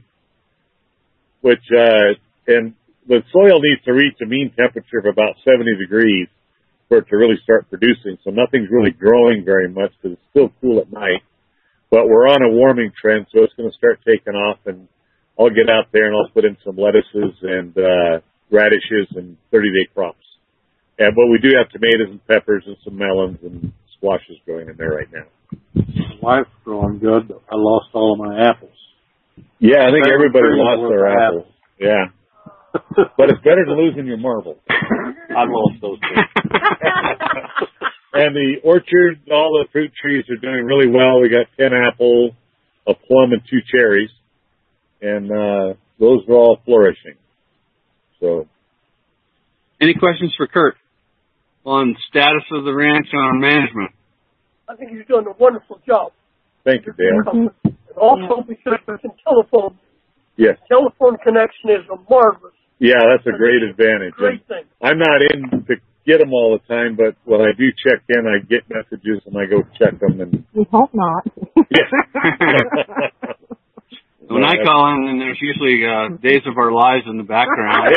S9: and the soil needs to reach a mean temperature of about 70 degrees for it to really start producing. So nothing's really growing very much because it's still cool at night. But we're on a warming trend, so it's going to start taking off, and I'll get out there and I'll put in some lettuces and radishes and 30-day crops. But we do have tomatoes and peppers and some melons and squashes growing in there right now.
S10: My wife's growing good. I lost all of my apples.
S9: Yeah, I think everybody lost their apples. Yeah. But it's better than losing your marbles.
S10: I lost those too.
S9: And the orchard, all the fruit trees are doing really well. We got 10 apples, a plum, and 2 cherries. And those are all flourishing. So,
S1: any questions for Kurt on status of the ranch and on management?
S4: I think he's doing a wonderful job.
S9: Thank you, Dale.
S4: And also because we can telephone.
S9: Yes.
S4: Telephone connection is a marvelous.
S9: Yeah, that's a great advantage.
S4: Great thing.
S9: I'm not in to get them all the time, but when I do check in, I get messages and I go check them. And
S12: we hope not.
S9: Yeah.
S1: When I call in, then there's usually Days of Our Lives in the background.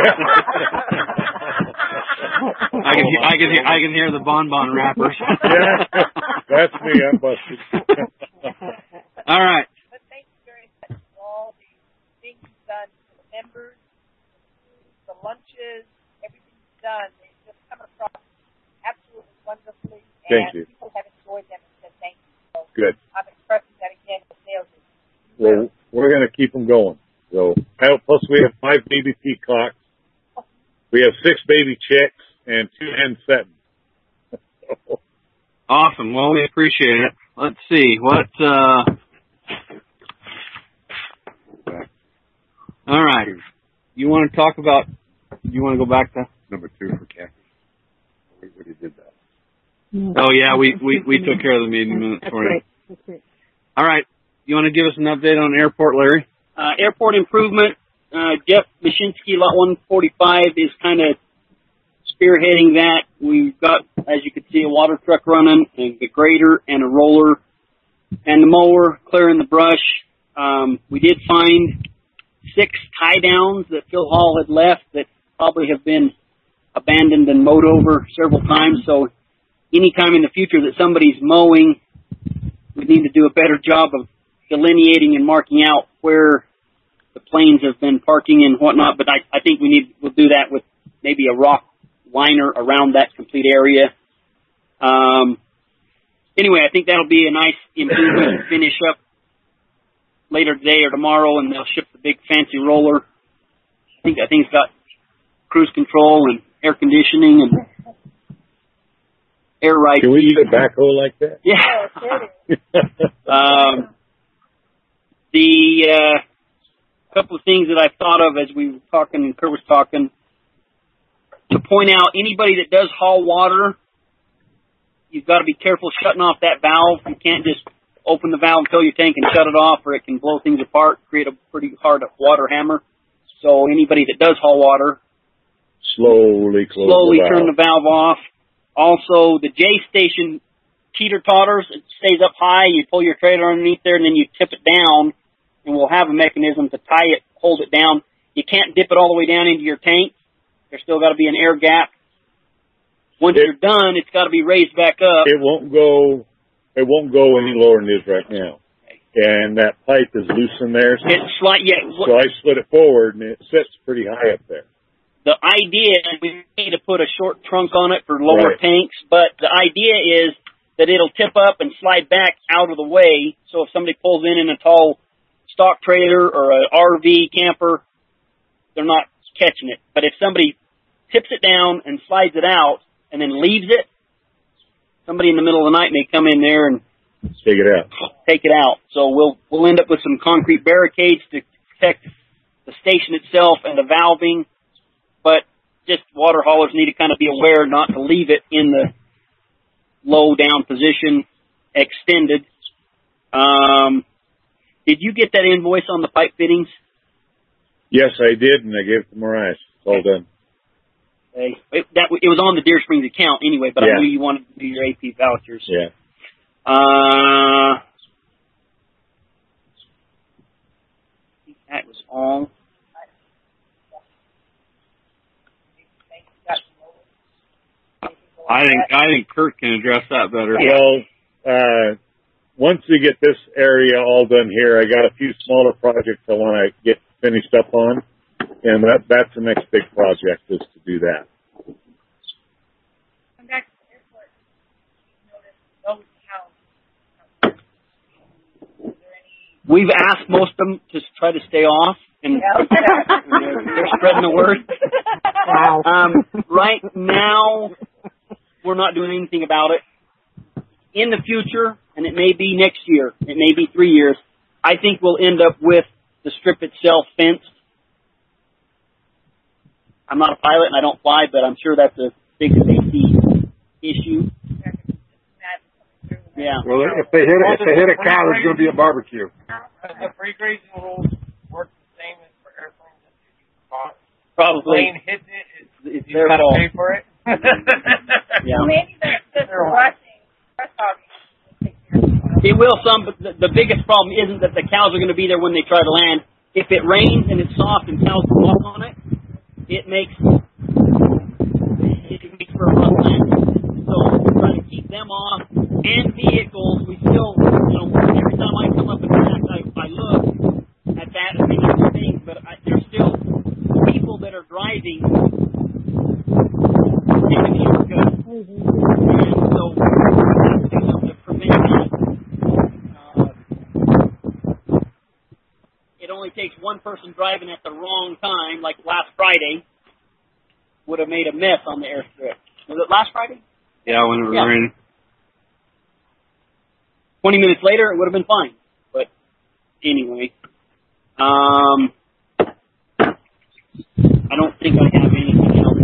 S1: I can hear the bonbon wrappers.
S9: Yeah, that's me. I'm busted.
S1: All right.
S11: But thank you very much for all the things you've done for the members, the lunches, everything's done. They just come across absolutely wonderfully,
S9: Thank you.
S11: People have enjoyed them and said thank you. So
S9: Good.
S11: I'm expressing that again with sales.
S9: Well, we're going to keep them going. So, plus we have 5 baby peacocks. We have 6 baby chicks and 2 hen settings.
S1: Awesome. Well, we appreciate it. Let's see. All right. You want to talk about, you want to go back to?
S7: Number 2 for campers. We already did that.
S1: Oh, yeah. We took care of the meeting minutes for you.
S12: That's great.
S1: All right. You want to give us an update on airport, Larry?
S3: Airport improvement, Jeff Mashinsky, Lot 145, is kind of spearheading that. We've got, as you can see, a water truck running, and a grader, and a roller, and the mower clearing the brush. We did find 6 tie downs that Phil Hall had left that probably have been abandoned and mowed over several times. So anytime in the future that somebody's mowing, we need to do a better job of delineating and marking out where the planes have been parking and whatnot. But I think we'll do that with maybe a rock liner around that complete area. Anyway, I think that'll be a nice improvement to finish up later today or tomorrow, and they'll ship the big fancy roller. I think it's got cruise control and air conditioning and air right.
S9: Can we use a backhoe like that?
S3: Yeah. The couple of things that I thought of as we were talking and Kurt was talking, to point out anybody that does haul water, you've got to be careful shutting off that valve. You can't just open the valve, fill your tank, and shut it off, or it can blow things apart, create a pretty hard water hammer. So anybody that does haul water,
S9: slowly
S3: turn the valve off. Also, the J station teeter-totters, it stays up high, you pull your trailer underneath there, and then you tip it down, and we'll have a mechanism to tie it, hold it down. You can't dip it all the way down into your tank. There's still got to be an air gap. Once you're done, it's got to be raised back up.
S9: It won't go any lower than it is right now. And that pipe is loose in there. So so I slid it forward, and it sits pretty high up there.
S3: The idea, we need to put a short trunk on it for lower tanks, but the idea is that it'll tip up and slide back out of the way. So if somebody pulls in a tall stock trailer or an RV camper, they're not catching it. But if somebody tips it down and slides it out and then leaves it, somebody in the middle of the night may come in there and
S9: take
S3: it out. So we'll end up with some concrete barricades to protect the station itself and the valving. But just water haulers need to kind of be aware not to leave it in the low down position extended. Did you get that invoice on the pipe fittings?
S9: Yes, I did, and I gave it to Mariah. It's all done.
S3: It was on the Deer Springs account anyway, but I knew you wanted to do your AP vouchers.
S9: Yeah.
S3: That was all.
S1: I think Kurt can address that better.
S9: Well, once we get this area all done here, I got a few smaller projects I want to get finished up on, and that's the next big project is to do that.
S11: Back to the airport, you notice those cows.
S3: We've asked most of them to try to stay off, and they're spreading the word.
S2: Wow.
S3: Right now, we're not doing anything about it. In the future, and it may be next year, it may be 3 years, I think we'll end up with the strip itself fenced. I'm not a pilot and I don't fly, but I'm sure that's a big safety issue. Yeah.
S7: Well, if they hit a cow, there's going to be a barbecue.
S5: The free grazing rules work the same as for airplanes that you caught.
S3: Probably.
S5: Plane hits it,
S3: it's their fault.
S5: Pay for it.
S3: Yeah.
S11: Maybe the rushing, brush hogging will take care of it.
S3: It will some, but the biggest problem isn't that the cows are going to be there when they try to land. If it rains and it's soft and cows walk on it, it makes for a rough landing. So we're trying to keep them off. And vehicles, we still, every time I come up and back, I look at that and think of things, but there's still people that are driving taking the shortcut. And so we have to do something to prevent that. It only takes one person driving at the wrong time, like last Friday, would have made a mess on the airstrip. Was it last Friday?
S1: Yeah, when it was raining.
S3: 20 minutes later, it would have been fine. But anyway, I don't think I have anything else.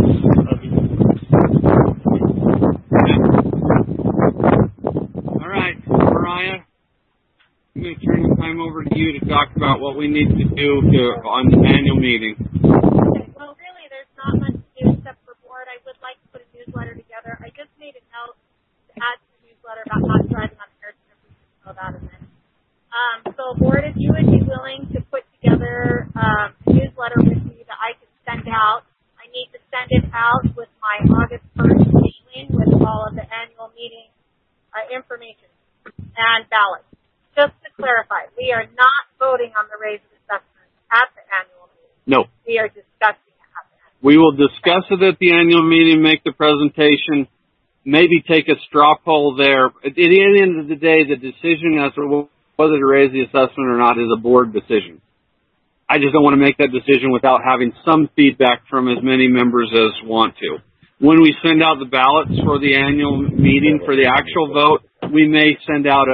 S1: All right, Mariah, I'm going to turn the time over to you to talk about what we need to do on the annual meeting.
S6: Well, really, there's not much to do except for board. I would like to put a newsletter together. I just made a note to add to the newsletter about not driving on air. About a minute. So, board, if you would be willing to put together a newsletter with me that I can send out, I need to send it out with my August 1st mailing with all of the annual meeting information and ballots. Just to clarify, we are not voting on the raise of assessment at the annual meeting.
S1: No.
S6: We are discussing it at the annual meeting.
S1: We will discuss it at the annual meeting, make the presentation, maybe take a straw poll there. At the end of the day, the decision as to whether to raise the assessment or not is a board decision. I just don't want to make that decision without having some feedback from as many members as want to. When we send out the ballots for the annual meeting for the actual vote, we may send out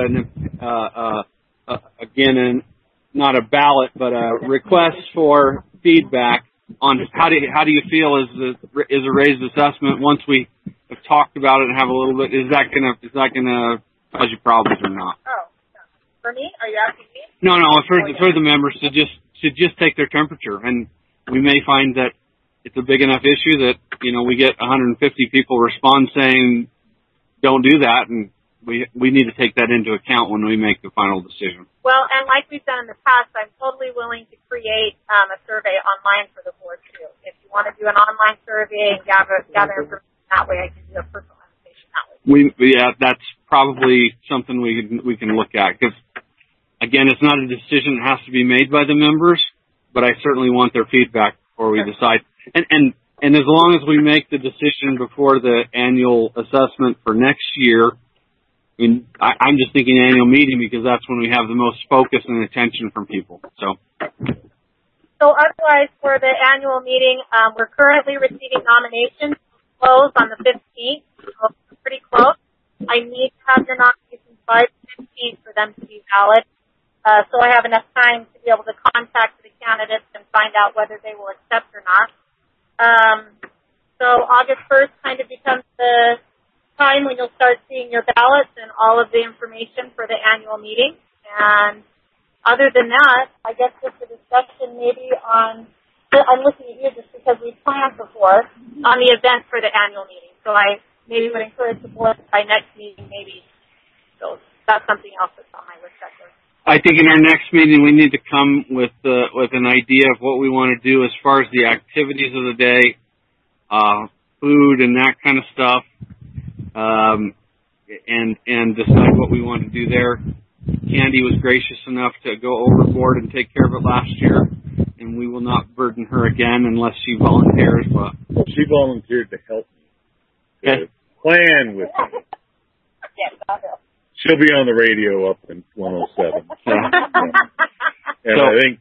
S1: not a ballot, but a request for feedback on how do you feel is a raised assessment once we have talked about it and have a little bit. Is that gonna cause you problems or not?
S6: Oh, no. For me? Are you asking me?
S1: No, for the members to just take their temperature, and we may find that it's a big enough issue that, we get 150 people respond saying, don't do that, and we need to take that into account when we make the final decision.
S6: Well, and like we've done in the past, I'm totally willing to create a survey online for the board too. If you want to do an online survey and gather information that way, I can do a personal invitation that way.
S1: That's probably something we can look at, because again, it's not a decision that has to be made by the members, but I certainly want their feedback before we decide. And as long as we make the decision before the annual assessment for next year, I'm just thinking annual meeting because that's when we have the most focus and attention from people. So
S6: otherwise, for the annual meeting, we're currently receiving nominations. Close on the 15th, so pretty close. I need to have your nominations by the 15th for them to be valid. So I have enough time to be able to contact the candidates and find out whether they will accept or not. So August 1st kind of becomes the time when you'll start seeing your ballots and all of the information for the annual meeting. And other than that, I guess just a discussion maybe on, I'm looking at you just because we've planned before, on the event for the annual meeting. So I maybe would encourage the board by next meeting maybe. So that's something else that's on my list.
S1: I think in our next meeting we need to come with an idea of what we want to do as far as the activities of the day, food and that kind of stuff. And decide what we want to do there. Candy was gracious enough to go overboard and take care of it last year, and we will not burden her again unless she volunteers. But
S9: she volunteered to help me, to plan with me.
S11: Yes, I'll help.
S9: She'll be on the radio up in 107. And
S1: so,
S9: I think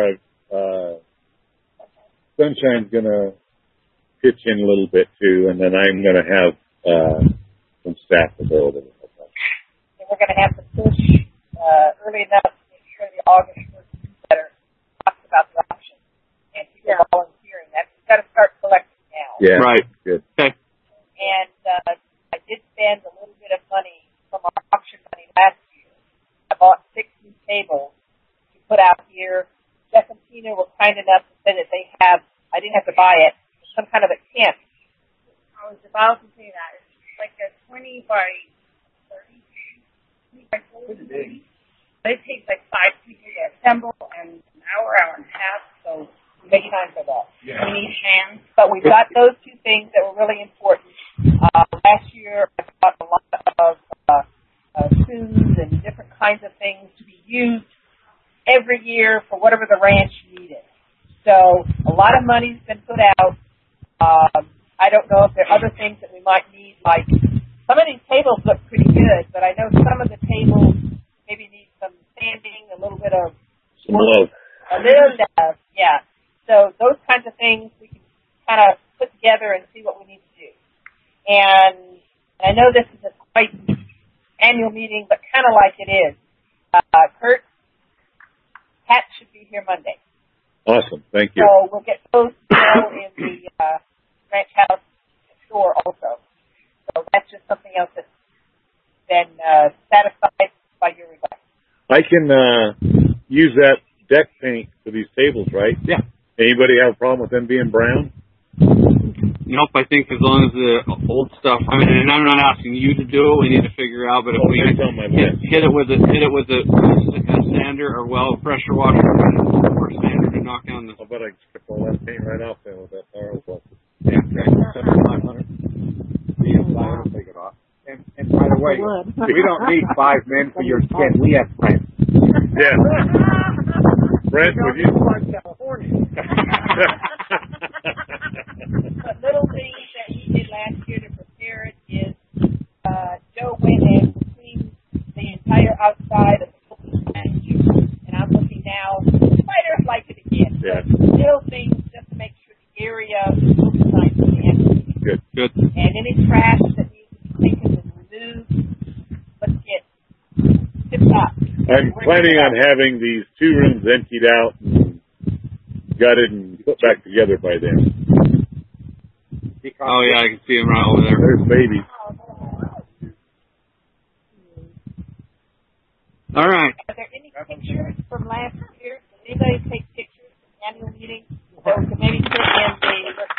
S9: Sunshine's going to pitch in a little bit too, and then I'm going to have some staff available.
S11: And we're going to have to push early enough to make sure the August 1st newsletter talks about the auction and people volunteering. We've got to start collecting now.
S9: Yeah,
S1: right.
S9: Good.
S1: Okay.
S11: And I did spend a little bit of money from our auction money last year. I bought 6 new tables to put out here. Jeff and Tina were kind enough to say that they have, I didn't have to buy it, some kind of a tent.
S12: I was about to say that. It's like a 20 by 30, 20 by 40. But it takes like 5 people to assemble and an hour and a half, so
S11: we make time for that.
S12: Yeah. We need hands.
S11: But we've got those 2 things that were really important. Last year I bought a lot of spoons and different kinds of things to be used every year for whatever the ranch needed. So a lot of money's been put out. I don't know if there are other things that we might need, like some of these tables look pretty good, but I know some of the tables maybe need some sanding, a little bit of
S9: love.
S11: A little love, yeah. So those kinds of things we can kind of put together and see what we need to do. And I know this is a quite annual meeting, but kind of like it is. Kurt, Pat should be here Monday.
S9: Awesome. Thank you.
S11: So we'll get those in the ranch house store also. So that's just something else that's been satisfied by your request.
S9: I can use that deck paint for these tables, right?
S1: Yeah.
S9: Anybody have a problem with them being brown?
S1: Nope, I think as long as the old stuff, I mean, and I'm not asking you to do it, we need to figure out, but if we hit it with a sander or pressure washer or sander to knock down the...
S9: I bet I can strip all that paint right off there with that power plus.
S1: Yeah, okay.
S13: 7,500. Take it off. And by the way, we don't need 5 men for your kid. We have friends.
S9: Yeah. Brent, would you?
S11: California. But little things that he did last year to prepare it is Joe went and cleaned the entire outside of the cooking ranch. And I'm looking now, might like it again.
S9: Yeah.
S11: Little things just to make sure the area looks nice again.
S9: Good. Good.
S11: And any trash that needs to be taken and removed, let's get tip-top.
S9: I'm planning on having these 2 rooms emptied out and gutted and put back together by then.
S1: Oh, yeah, I can see him right over there.
S9: There's babies.
S1: All right.
S11: Are there any pictures from last year? Did anybody take pictures from the annual meeting? So we can maybe put in the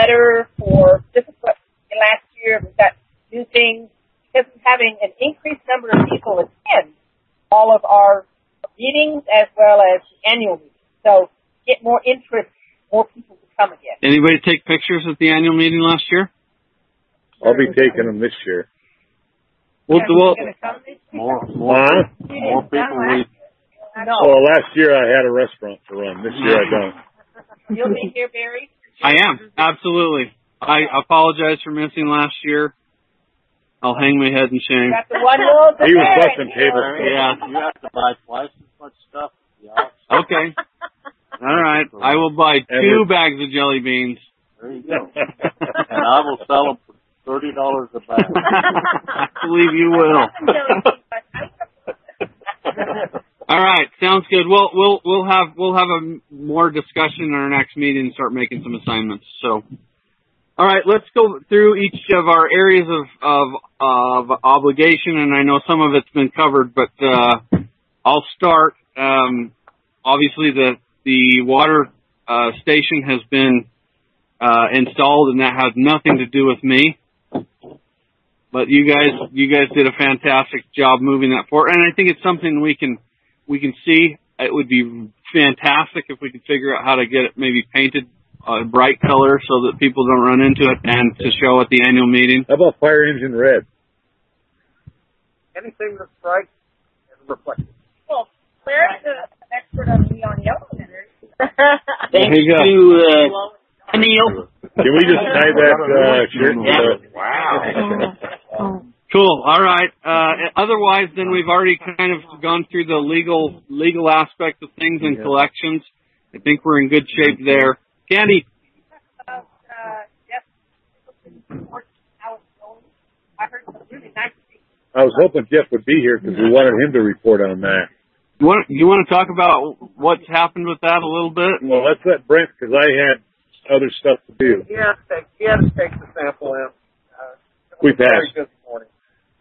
S11: better for this is what last year we've got new things because we're having an increased number of people attend all of our meetings as well as the annual meetings. So get more interest, more people to come again.
S1: Anybody take pictures at the annual meeting last year?
S9: I'll be taking them this year.
S1: Well,
S10: More
S11: No.
S10: people need.
S9: Well, last year I had a restaurant to run. This year I don't.
S11: You'll be here, Barry?
S1: I am, absolutely. I apologize for missing last year. I'll hang my head in shame.
S11: Got the one little
S9: He was busting tables.
S1: Yeah.
S10: You have to buy twice as much stuff. Yeah.
S1: Okay. All right. I will buy 2 bags of jelly beans.
S10: There you go. And I will sell them for $30 a bag.
S1: I believe you will. All right, sounds good. We'll have a more discussion in our next meeting and start making some assignments. So, all right, let's go through each of our areas of obligation, and I know some of it's been covered, but I'll start. Obviously, the water station has been installed, and that has nothing to do with me. But you guys did a fantastic job moving that forward, and I think it's something we can see. It would be fantastic if we could figure out how to get it maybe painted a bright color so that people don't run into it and to show at the annual meeting.
S9: How about fire engine red?
S4: Anything that's bright and reflective.
S11: Well, Claire's an expert on neon yellow letters.
S3: Thanks to Neil.
S9: Can we just tie that shirt?
S3: Yeah.
S4: Wow.
S1: Cool. All right. Otherwise, then we've already kind of gone through the legal aspect of things and collections. I think we're in good shape there. Candy.
S9: I was hoping Jeff would be here because we wanted him to report on that.
S1: You want to talk about what's happened with that a little bit?
S9: Well, let's let Brent, because I had other stuff to do.
S4: He had to take the sample in.
S9: We passed.
S4: Very good morning.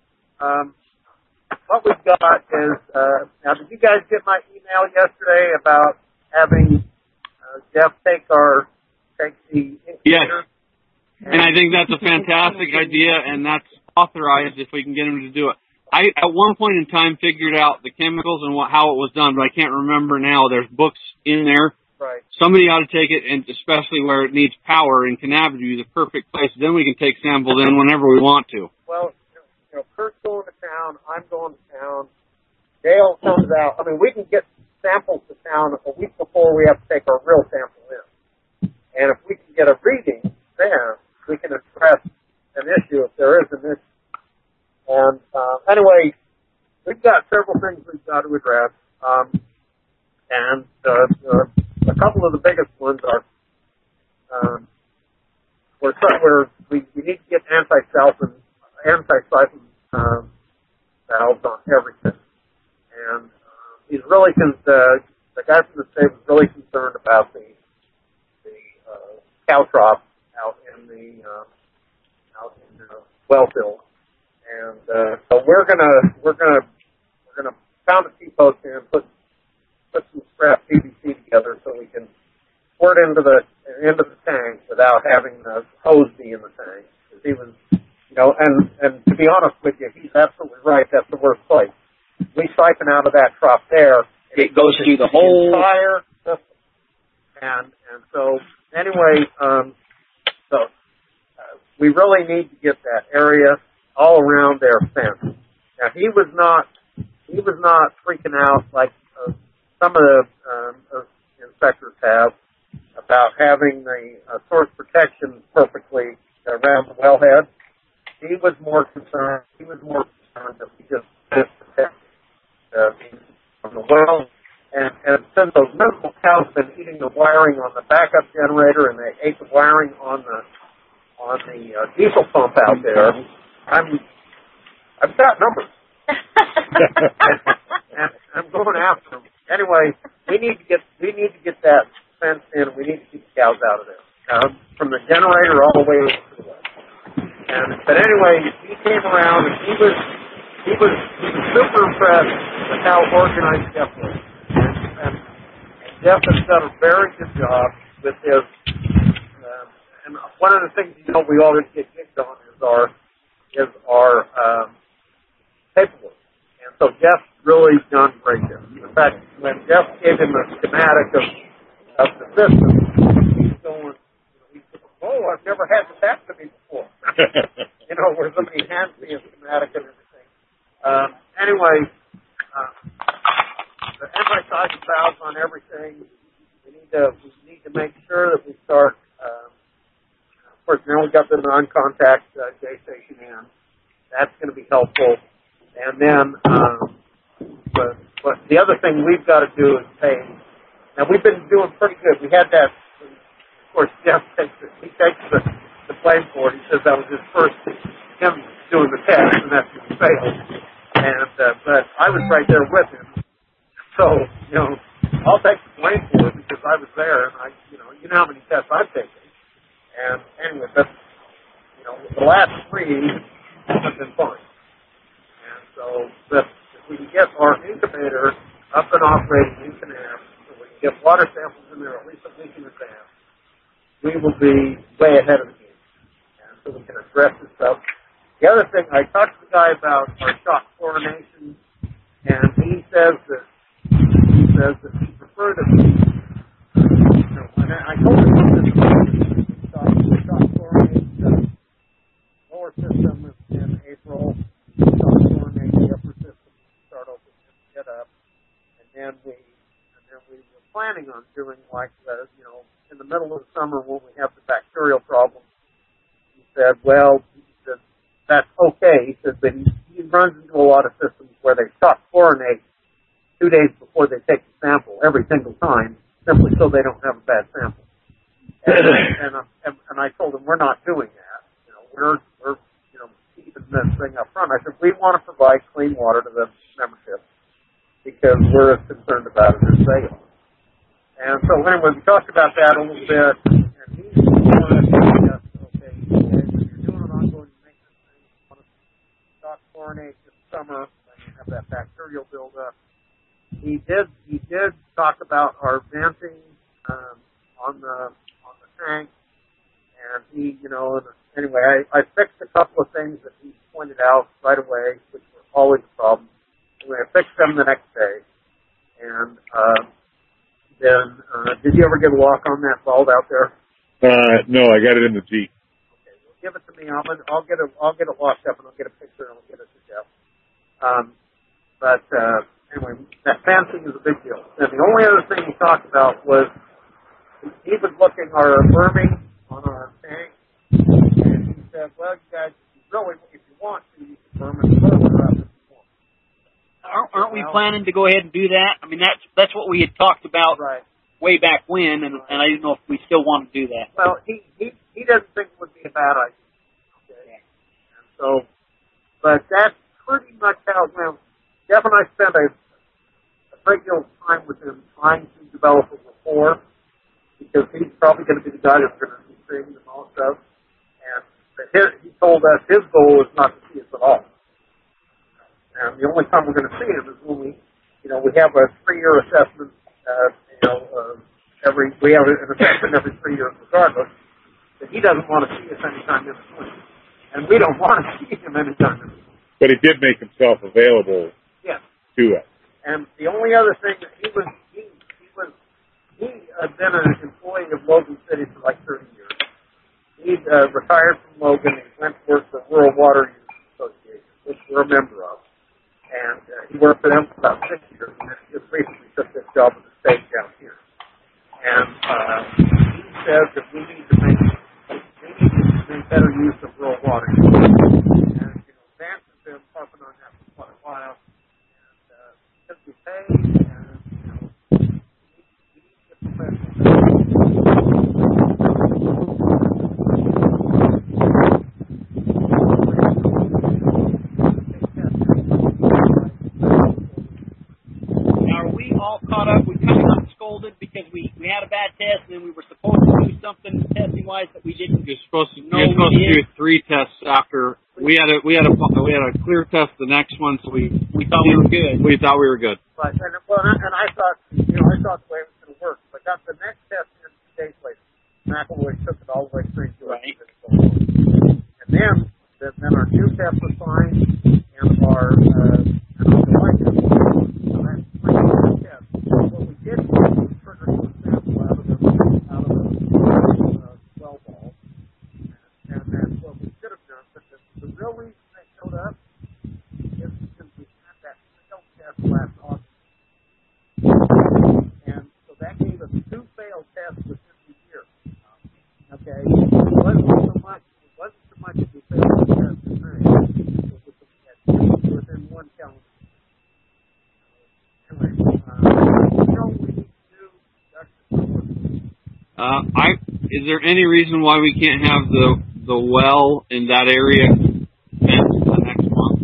S4: What we've got is, now did you guys get my email yesterday about having Jeff take the incubator?
S1: Yes. And I think that's a fantastic idea, and that's authorized if we can get him to do it. I, at one point in time, figured out the chemicals and how it was done, but I can't remember now. There's books in there.
S4: Right.
S1: Somebody ought to take it, and especially where it needs power, and Kanab would be the perfect place. Then we can take samples in whenever we want to.
S4: Well, Kurt's going to town. I'm going to town. Dale comes out. I mean, we can get samples to town a week before we have to take our real sample in. And if we can get a reading, then we can address an issue if there is an issue. And anyway, we've got several things we've got to address. And a couple of the biggest ones are we need to get anti-siphon valves on everything. And he's really the guy from the state was really concerned about the cow trough out in the well field. And so we're gonna pound a T-post in, put some scrap PVC together so we can pour it into the tank without having the hose be in the tank. Because he was, and to be honest with you, he's absolutely right. That's the worst place. We siphon out of that trough there.
S3: It goes through the whole
S4: entire system. And so anyway, we really need to get that area all around their fence. Now he was not freaking out like some of the inspectors have about having the source protection perfectly around the wellhead. He was more concerned that we just protect from the well. And since those miserable cows have been eating the wiring on the backup generator and they ate the wiring on the diesel pump out there, I've got numbers. and I'm going after them. Anyway, we need to get that fenced in. We need to keep the cows out of there, from the generator all the way over to the well. But anyway, he came around and he was super impressed with how organized Jeff was. And Jeff has done a very good job with his
S14: and one of the things we always get gigged on is our paperwork. And so Jeff's really done great there. In fact, when Jeff gave him a schematic of the system, he's going, I've never had this happen to me before. Where somebody hands me a schematic and everything. Anyway, the anti-seismic valves on everything. We need to make sure that we start. Of course, now we've got the non-contact J station in. That's going to be helpful. And then, but the other thing we've got to do is pay. Now we've been doing pretty good. We had that. Of course, Jeff takes the blame for it. He says that was his first him doing the test, and that's when he failed. And but I was right there with him. So I'll take the blame for it because I was there, and you know how many tests I've taken. And anyway, but the last 3 have been fine. And so, if we can get our incubator up and operating in Canam, so we can get water samples in there at least a week in advance, we will be way ahead of the game. And so we can address this stuff. The other thing, I talked to the guy about our shock chlorination, and he says that he preferred that we, and I told him this shock chlorinate the lower system in April, shock chlorinate the upper system, start open and get up, and then we were planning on doing like the, in the middle of the summer when we have the bacterial problem. He said, well, that's okay. He said, but he runs into a lot of systems where they shock chlorinate 2 days before they take the sample every single time, simply so they don't have a bad sample. And I told him we're not doing that. We're keeping this thing up front. I said we want to provide clean water to the membership because we're as concerned about it as they are. And so anyway, we talked about that a little bit, and he's more or less saying, okay, when you're doing an ongoing maintenance thing, you want to stock chlorinate in the summer, and you have that bacterial buildup. He did talk about our venting on the tank, and he, anyway, I fixed a couple of things that he pointed out right away, which were always a problem. Anyway, I fixed them the next day, and then did you ever get a lock on that valve out there?
S9: No, I got it in the Jeep.
S14: Okay, well, give it to me. I'll get it locked up, and I'll get a picture, and I'll get it to Jeff. But anyway, that fencing is a big deal. And the only other thing he talked about was he was looking our berming on our tank, and he said, well, you guys, really, if you want to, you can berm it further up if you want.
S3: Aren't we planning to go ahead and do that? I mean, that's what we had talked about way back when, and I didn't know if we still want to do that.
S14: Well, he doesn't think it would be a bad idea. Okay. And so, but that's pretty much how it went. Jeff and I spent a great deal of time with him trying to develop a rapport, because he's probably going to be the guy that's going to be creating the most stuff. And he told us his goal is not to see us at all. And the only time we're going to see him is when we have a 3-year assessment. We have an assessment every 3 years regardless. But he doesn't want to see us anytime in between, and we don't want to see him anytime in between.
S9: But he did make himself available to us.
S14: And the only other thing that he had been an employee of Logan City for like 30 years. He retired from Logan. He went to work for Rural Water Use Association, which we're a member of. And he worked for them for about 6 years, and then just recently took this job at the state down here. And he says that we need to make better use of rural water use. And Vance has been harping on that for quite a while. And because we pay, and we need to get professional.
S3: Caught up. We kind of got scolded because we had a bad test, and then we were supposed to do something testing wise that we didn't.
S1: You're supposed to do 3 tests after. We had a clear test the next one, so we thought we were good. We thought we were good.
S14: Right, and I thought the way it was going to work. But got the next test in 2 days later, McElroy took it all the way through to it. And then our new tests were signed, and our device test. So that's 3 new tests. What we did was we triggered a sample out of the well ball, and that's what we should have done. But the real reason they showed up is because we had that failed test last August. And so that gave us 2 failed tests within the year. Okay? It wasn't so much that we failed the test in May. It was that 2 within 1 calendar. Anyway, we need to do
S1: is there any reason why we can't have the well in that area fenced the next month?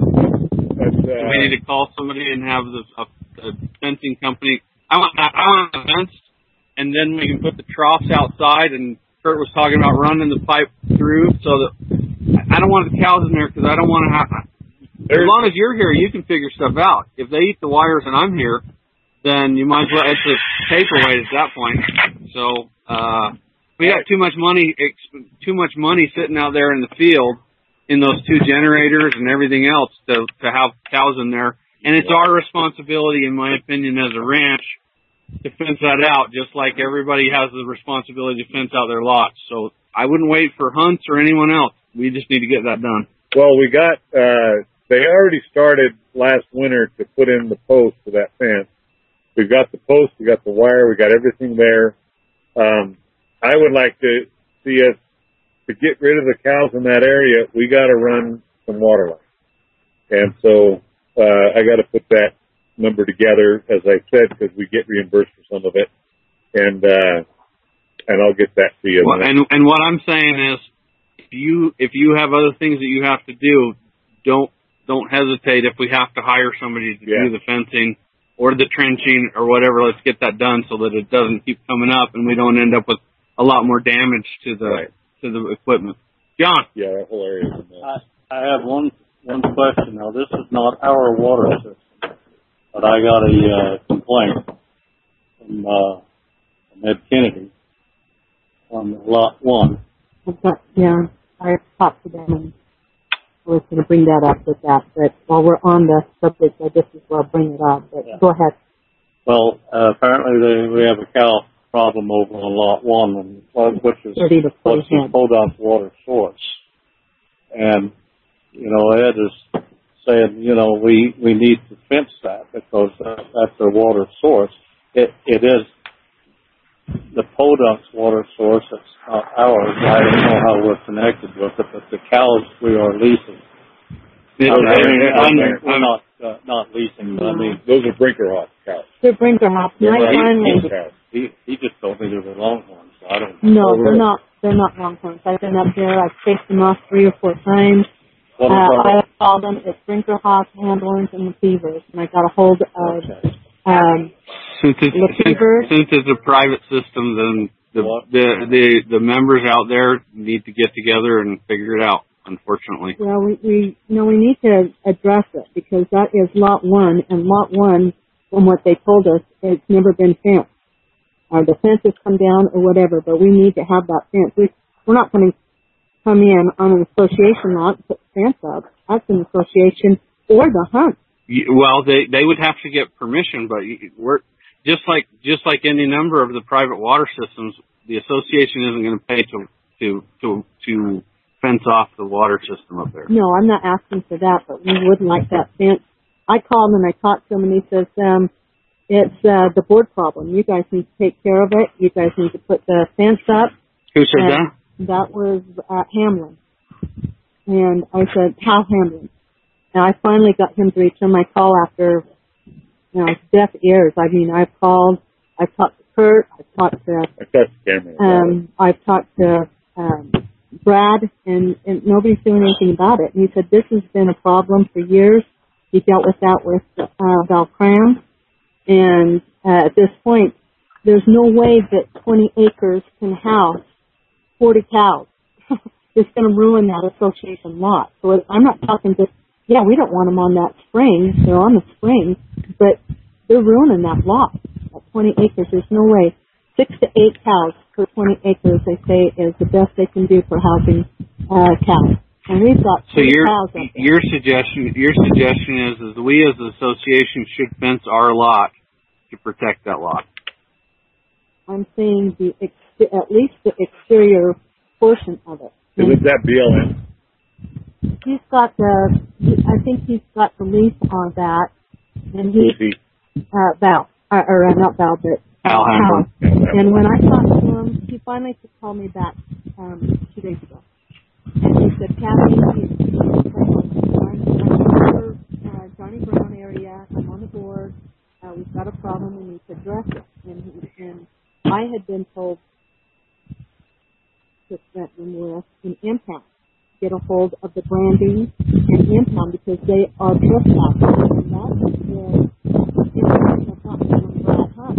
S1: Do we need to call somebody and have a fencing company? I want a fence, and then we can put the troughs outside. And Kurt was talking about running the pipe through, so that I don't want the cows in there because I don't want to have. As long as you're here, you can figure stuff out. If they eat the wires and I'm here, then you might as well. It's a paperweight at that point. So we got too much money sitting out there in the field in those 2 generators and everything else to have cows in there. And it's our responsibility, in my opinion, as a ranch, to fence that out, just like everybody has the responsibility to fence out their lots. So I wouldn't wait for Hunts or anyone else. We just need to get that done.
S9: Well, we got, they already started last winter to put in the post for that fence. We've got the post, we got the wire, we got everything there. I would like to see us, to get rid of the cows in that area, we got to run some water lines. And so, I got to put that number together, as I said, because we get reimbursed for some of it. And I'll get that to you.
S1: Well, and what I'm saying is, if you have other things that you have to do, don't hesitate if we have to hire somebody to do the fencing or the trenching or whatever. Let's get that done so that it doesn't keep coming up and we don't end up with a lot more damage to the equipment. John.
S10: Yeah, that whole area is a mess. I have one question. Now, this is not our water system, but I got a complaint from Ed Kennedy on lot 1.
S15: I talked to them and I was going to bring that up with that. But while we're on the subject, I just as well bring it up. But go ahead.
S10: Well, apparently we have a cow problem over on lot 1, which is Podunk water source. And, Ed is saying, we need to fence that because that's their water source. It is the Podunk's water source. It's not ours. I don't know how we're connected with it, but the cows we are leasing. We're not leasing, but I mean,
S9: those are Brinkerhoff cows.
S15: They're Brinkerhoff.
S10: He just told me they were Longhorns. So I don't.
S15: No, they're not. They're not Longhorns. I've been up there. I've chased them off 3 or 4 times. I have called them. It's Brinkerhoff, Handlers, and the Beavers, and I got a hold of
S1: Since it's a private system, then the members out there need to get together and figure it out. Unfortunately.
S15: Well, we need to address it because that is lot 1, and lot 1, from what they told us, it's never been fenced. The fence has come down or whatever, but we need to have that fence. We're not going to come in on an association lot and put the fence up. That's an association or the hunt.
S1: Well, they would have to get permission, but we're just like any number of the private water systems. The association isn't going to pay to fence off the water system up there.
S15: No, I'm not asking for that, but we would like that fence. I called him and I talked to him, and he says, it's the board problem. You guys need to take care of it. You guys need to put the fence up.
S1: Who said that?
S15: That was Hamlin. And I said, Hal Hamlin. And I finally got him to return my call after, deaf ears. I mean, I've called, I've talked to Kurt, I've talked to, I've talked to, Brad, and nobody's doing anything about it. And he said, this has been a problem for years. He dealt with that with, Val Cram. And, at this point, there's no way that 20 acres can house 40 cows. It's going to ruin that association lot. So I'm not talking just, we don't want them on that spring. They're on the spring, but they're ruining that lot. At 20 acres, there's no way 6 to 8 cows per 20 acres, they say, is the best they can do for housing cows. And we've got
S1: so
S15: cows up there.
S1: your suggestion is we as an association should fence our lot to protect that lot.
S15: I'm saying at least the exterior portion of it.
S9: Isn't that BLM?
S15: He's got I think he's got the lease on that, and Val, or not Val, but
S1: Al.
S15: And when I talked to him, he finally called me back 2 days ago, and he said, "Kathy, I'm Johnny Brown area. I'm on the board. We've got a problem. We need to address it." And I had been told to threaten with an impound. Get a hold of the branding and impound because they are trespassing. And that's the information I got from Brad Hunt.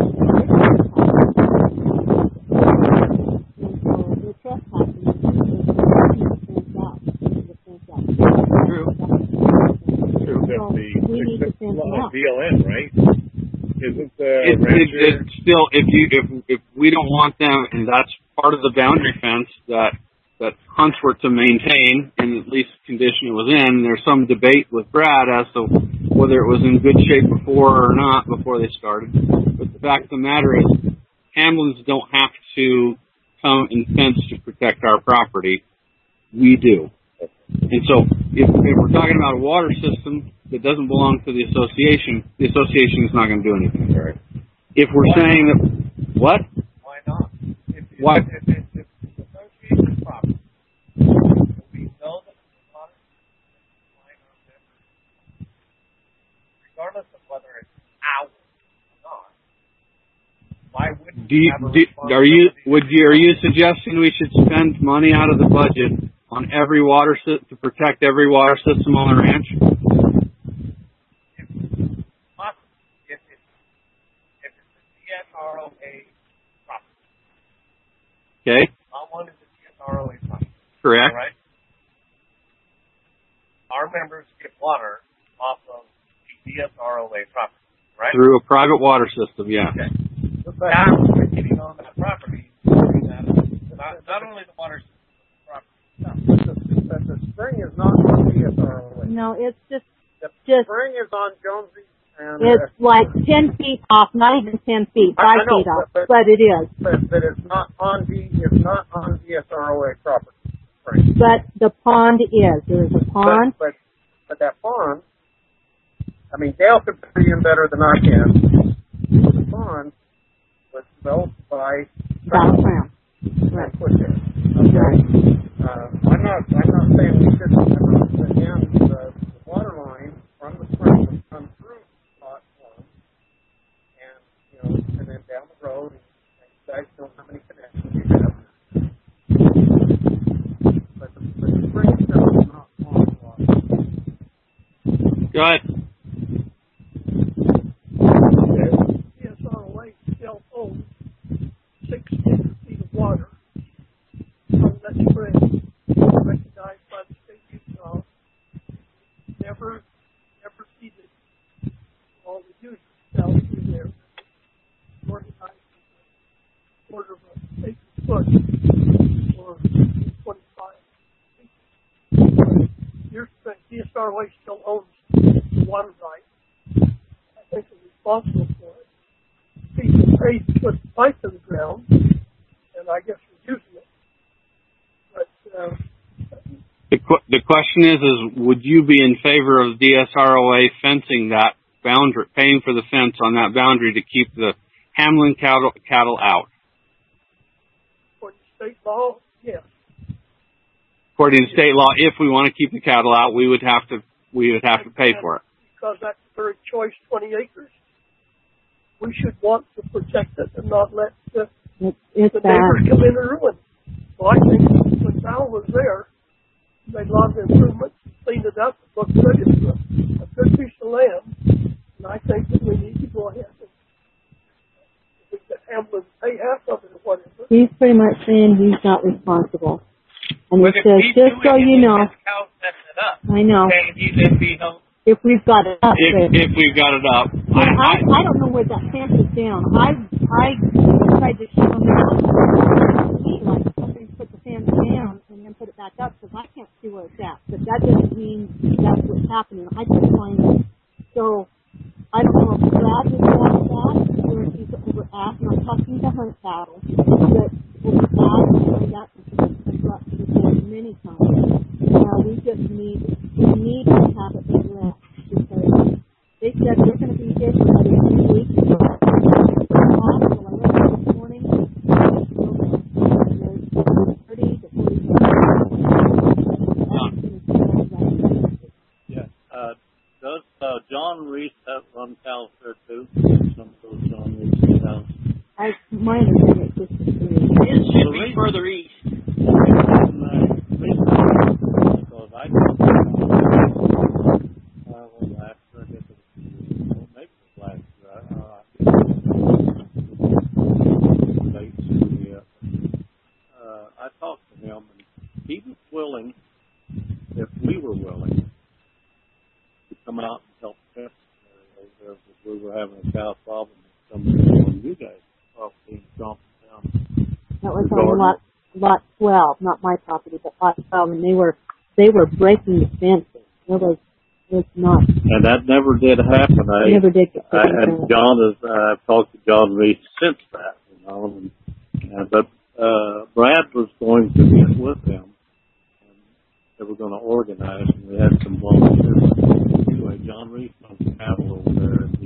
S15: And so they're trespassing.
S9: True.
S15: So we need to fence them out.
S9: BLM, right? Isn't
S1: it's still if we don't want them, and that's part of the boundary fence that hunts were to maintain in at least condition it was in. There's some debate with Brad as to whether it was in good shape before or not before they started. But the fact of the matter is, Hamlins don't have to come and fence to protect our property. We do. And so if we're talking about a water system that doesn't belong to the association is not going to do anything. Right. If we're saying that, what?
S5: Why not?
S1: Why?
S5: If the association property, we know that the water line on them, regardless of whether it's ours or not, why wouldn't
S1: are you suggesting we should spend money out of the budget on every water system to protect every water system on the ranch?
S5: If it's a DSROA property.
S1: Okay.
S5: Lot 1 is a DSROA property.
S1: Correct.
S5: All right. Our members get water off of the DSROA property, right?
S1: Through a private water system, yeah.
S5: Okay. Now we're getting on that property. Not only the water system,
S14: but the spring is not on DSROA.
S15: No, it's just
S14: the spring is on Jonesy, and
S15: it's like 10 feet off, not even 10 feet, 5 feet off, but it is.
S14: But it's not on DSROA property. Spring.
S15: But the pond is. There's a pond.
S14: But that pond, I mean, Dale could put it in better than I can. The pond was built by
S15: Brown.
S14: Right. Put there. Okay. I'm not saying we shouldn't put in the water line from the spring that comes through lot 1, and then down the road. And you guys don't have any connections you have. But the spring itself is not on the water.
S1: Go ahead.
S4: DSROA still owns 600 feet of water on that spring, recognized by the state of Utah. Never ceded. All we do is sell through there, organized a quarter of an acre foot for 25 acres. Your DSROA still owns the water rights. I think they're responsible for it. People pay to put the pipe in the ground, and I guess we're using it. But
S1: the question is would you be in favor of DSROA fencing that boundary, paying for the fence on that boundary to keep the Hamlin cattle out?
S4: According to state law, yes.
S1: According to state law, if we want to keep the cattle out, we would have to pay for it.
S4: Because that's a very choice 20 acres. We should want to protect it and not let the neighbors come in and ruin it. Well, I think when Val was there, they made a lot of improvements, cleaned it up, looked good. It's a good piece of land. And I think that we need to go ahead and we can Hamlin pay half of it or whatever.
S15: He's pretty much saying he's not responsible. And he says, just so you know. I know. If we've got it up.
S1: If we've got it up.
S15: I don't know where that fence is down. I tried to show him But it's bad, and that's brought to the board many times. We just need to have it addressed because they said they're going to be here for another 2 weeks. I went this morning, there's 30 to 40.
S10: Yeah. Does John Reese run cows there too? Some of those John Reese cows.
S15: My understanding is just the three.
S3: It should be further east.
S10: Because I was last year, I guess it was, maybe it was last year. I talked to him, and he was willing, if we were willing, to come out and help fence there if we were having a cow problem. Some of you guys probably jumped down.
S15: That was on lot 12, not my property, but lot 12, and they were breaking the fences. It was not.
S10: And that never did happen.
S15: Never did.
S10: And John I've talked to John Reese since that, but Brad was going to get with him, and they were going to organize, and we had some volunteers. Anyway, John Reese owns cattle over there, and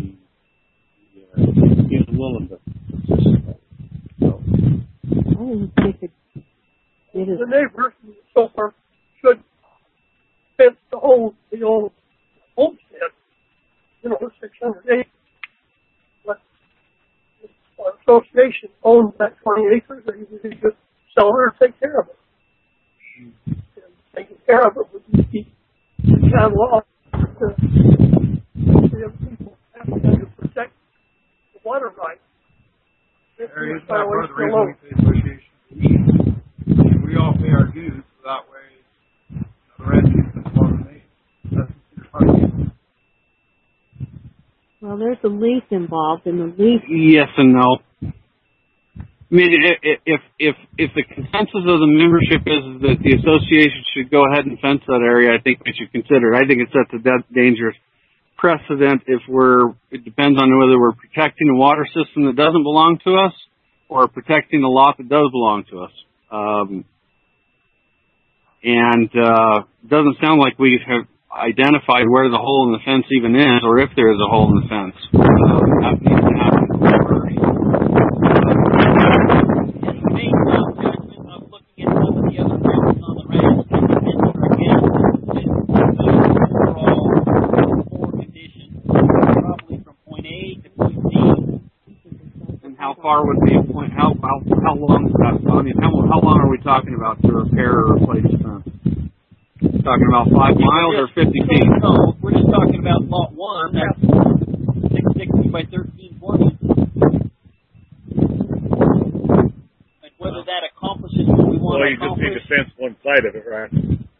S10: he's willing to participate. So,
S15: I didn't think
S4: the neighbors so far should fence the old homestead, 600 acres. But our association owns that 20 acres, and we just sell it or take care of it. And taking care of it would be keep the cattle off. The other people have to protect the water rights.
S13: There is that part of the reason we pay association fees. We all pay our dues, so that way the residents of water main doesn't see part of it.
S15: Well, there's a lease involved, and the lease.
S1: Yes and no. I mean, if the consensus of the membership is that the association should go ahead and fence that area, I think we should consider it. I think it sets a dangerous precedent it depends on whether we're protecting a water system that doesn't belong to us or protecting a lot that does belong to us. It doesn't sound like we have identified where the hole in the fence even is, or if there is a hole in the fence. That needs to happen first.
S3: I'm looking at some of the other fences on the ranch, and the fences are again overall poor condition, probably from point A to point Z.
S1: And how far would be a point? How long is that? I mean, how long are we talking about to repair or replace the fence? Talking about 5 miles or 50 feet?
S3: No, we're just talking about lot 1. That's 660 by 1320. And whether that accomplishes what we want to accomplish.
S9: Well, you just need to fence one side of it, right?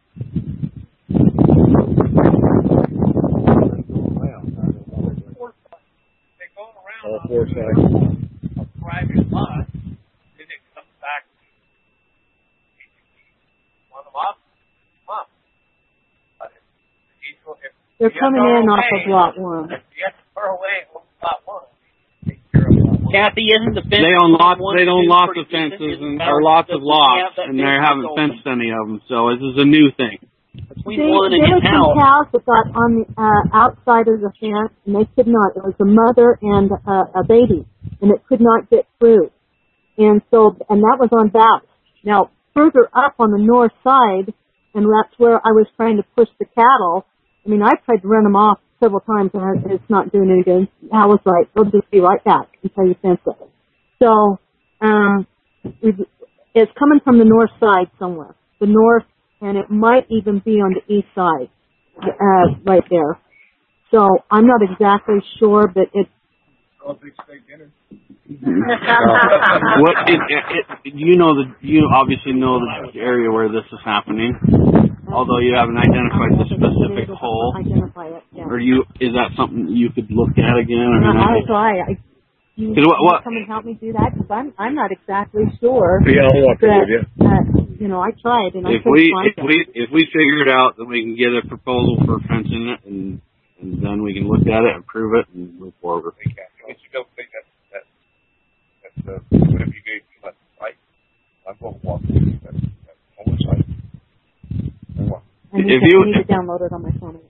S5: They go around
S9: all four sides.
S5: A private lot, then it comes back to one of us.
S15: They're coming in off of lot 1.
S5: You have to throw away lot 1.
S3: Kathy, isn't the fence?
S1: They own lots of fences or lots of lots, and they haven't fenced any of them. So this is a new thing.
S3: Between one and
S15: there were some cows that got on the outside of the fence, and they could not. It was a mother and a baby, and it could not get through. And that was on Baptist. Now, further up on the north side, and that's where I was trying to push the cattle. I mean, I tried to run them off several times, and it's not doing any good. Hal was right. They'll just be right back until you fence it. So, it's coming from the north side somewhere. The north, and it might even be on the east side, right there. So, I'm not exactly sure, but it's...
S1: You obviously know the area where this is happening, although you haven't identified the specific hole.
S15: Identify it, yeah.
S1: Is that something you could look at again? Or
S15: I'll try. You come and help me do that, because I'm not exactly sure.
S9: Yeah, I'll walk with you.
S15: I tried, and I
S1: if we figure it out, then we can get a proposal for fencing it, and then we can look at it, approve it, and move forward.
S5: You don't think that's whatever you gave me,
S9: sidewalk. That's oversight.
S15: I need to download it on my phone.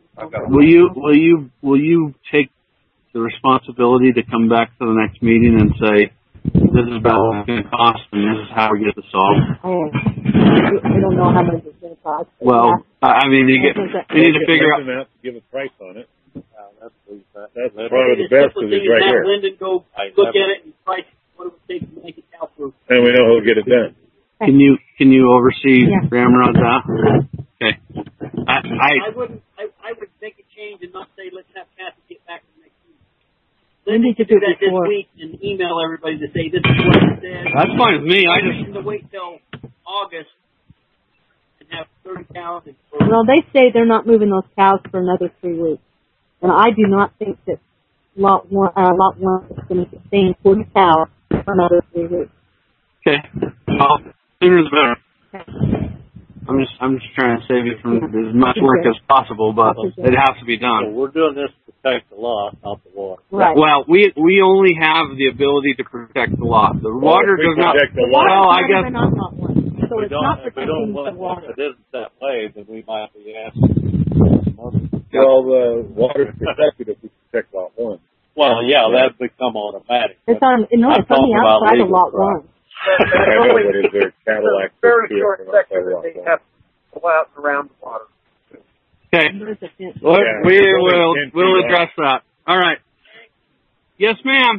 S1: Will you take the responsibility to come back to the next meeting and say, this is about what it's going to cost and this is how we get this solved?
S15: I don't know how much it's going to cost.
S1: Well, I mean, you need to figure out.
S9: Give a price on it.
S3: That's
S9: probably the best because it's right here.
S3: Lyndon go look at it and price what it would take to make it soundproof.
S9: And we know who'll get it done.
S1: Can you oversee Ramrod that? Okay.
S3: I would make a change and not say let's have Kathy get back to the next week.
S15: We need to do
S3: that this week and email everybody to say this is what it says.
S1: That's fine with me. I
S3: just to wait till August and have 30 cows.
S15: Well, they say they're not moving those cows for another 3 weeks, and I do not think that lot one is going to sustain 40 cows for another 3 weeks.
S1: Okay. Well, sooner the better. Okay. I'm just trying to save you from as much work as possible, but it has to be done.
S10: So we're doing this to protect the lot, not the water.
S1: Right. Well, we only have the ability to protect the lot. The water does not.
S15: Well,
S1: I guess.
S15: So it's not protecting the water.
S10: If it isn't that way, then we might be asking for some other.
S9: Well, the water's protected if we protect lot one.
S10: Well, yeah, that'd become automatic.
S15: It's on the outside of lot one.
S9: I know, but is there cattle access
S14: very
S9: to it
S14: short
S9: from outside
S14: section that
S9: lot
S14: they
S9: one?
S14: have to go out and around the water.
S1: Okay. We'll address that. All right. Yes, ma'am.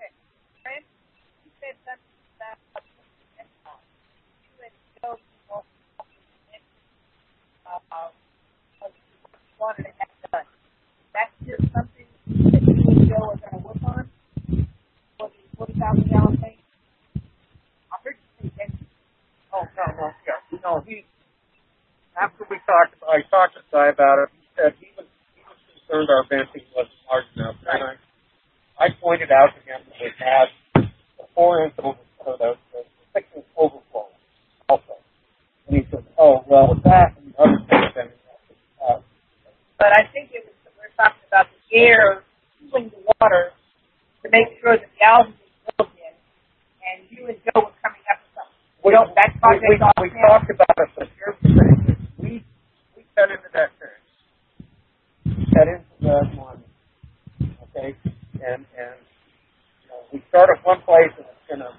S11: Wanted to have done. That's just something that you and Joe are going to work on for the 40,000 gallon tank. I heard you say that.
S14: Oh, no, after I talked to Sy about it, he said he was concerned our venting wasn't large enough. And I pointed out to him that we had the 4-inch overflow, the 6-inch overflow also. And he said, oh, well, with that and other things, then
S11: but I think we were talking about the air cooling the water to make sure that the algae is built in, and you and Joe were coming up with something. We
S14: talked about it, but here's the thing. We cut into that tank. We cut into the one. Okay? And we start at one place and it's gonna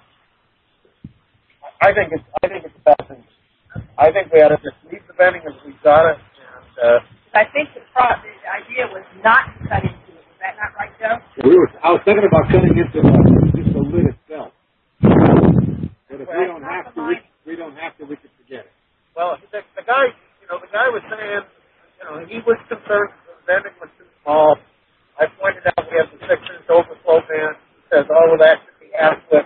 S14: I think it's the best thing. I think we ought to just leave the venting as we got it and
S11: I think the idea was not to cut into it. Is that not right, Joe?
S7: I was thinking about cutting into just the lid itself. But if we don't have to, we can forget it.
S14: Well, the guy was saying, he was concerned the venting was too small. I pointed out we have the 6-inch overflow vent. He says, oh, well, that should be adequate.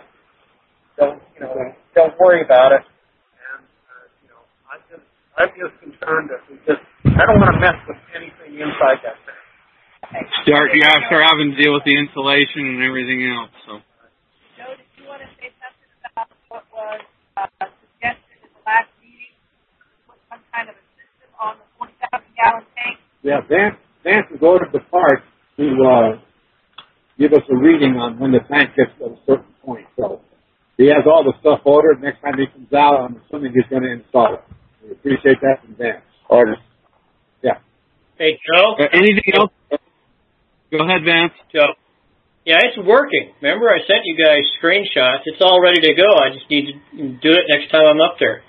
S14: Don't worry about it. And, I'm just concerned that I don't want to mess with anything inside that thing.
S1: Start having to deal with the insulation and everything else. So.
S11: Joe, did you want to say something about what was suggested at the last meeting? Put some kind of a system on the 40,000 gallon tank?
S7: Yeah, Vance has ordered the parts to give us a reading on when the tank gets to a certain point. So he has all the stuff ordered. Next time he comes out, I'm assuming he's going to install it. We appreciate that from Vance.
S9: Order.
S7: Yeah.
S8: Hey, Joe?
S1: Anything else? Go ahead, Vance.
S8: Joe. Yeah, it's working. Remember, I sent you guys screenshots. It's all ready to go. I just need to do it next time I'm up there.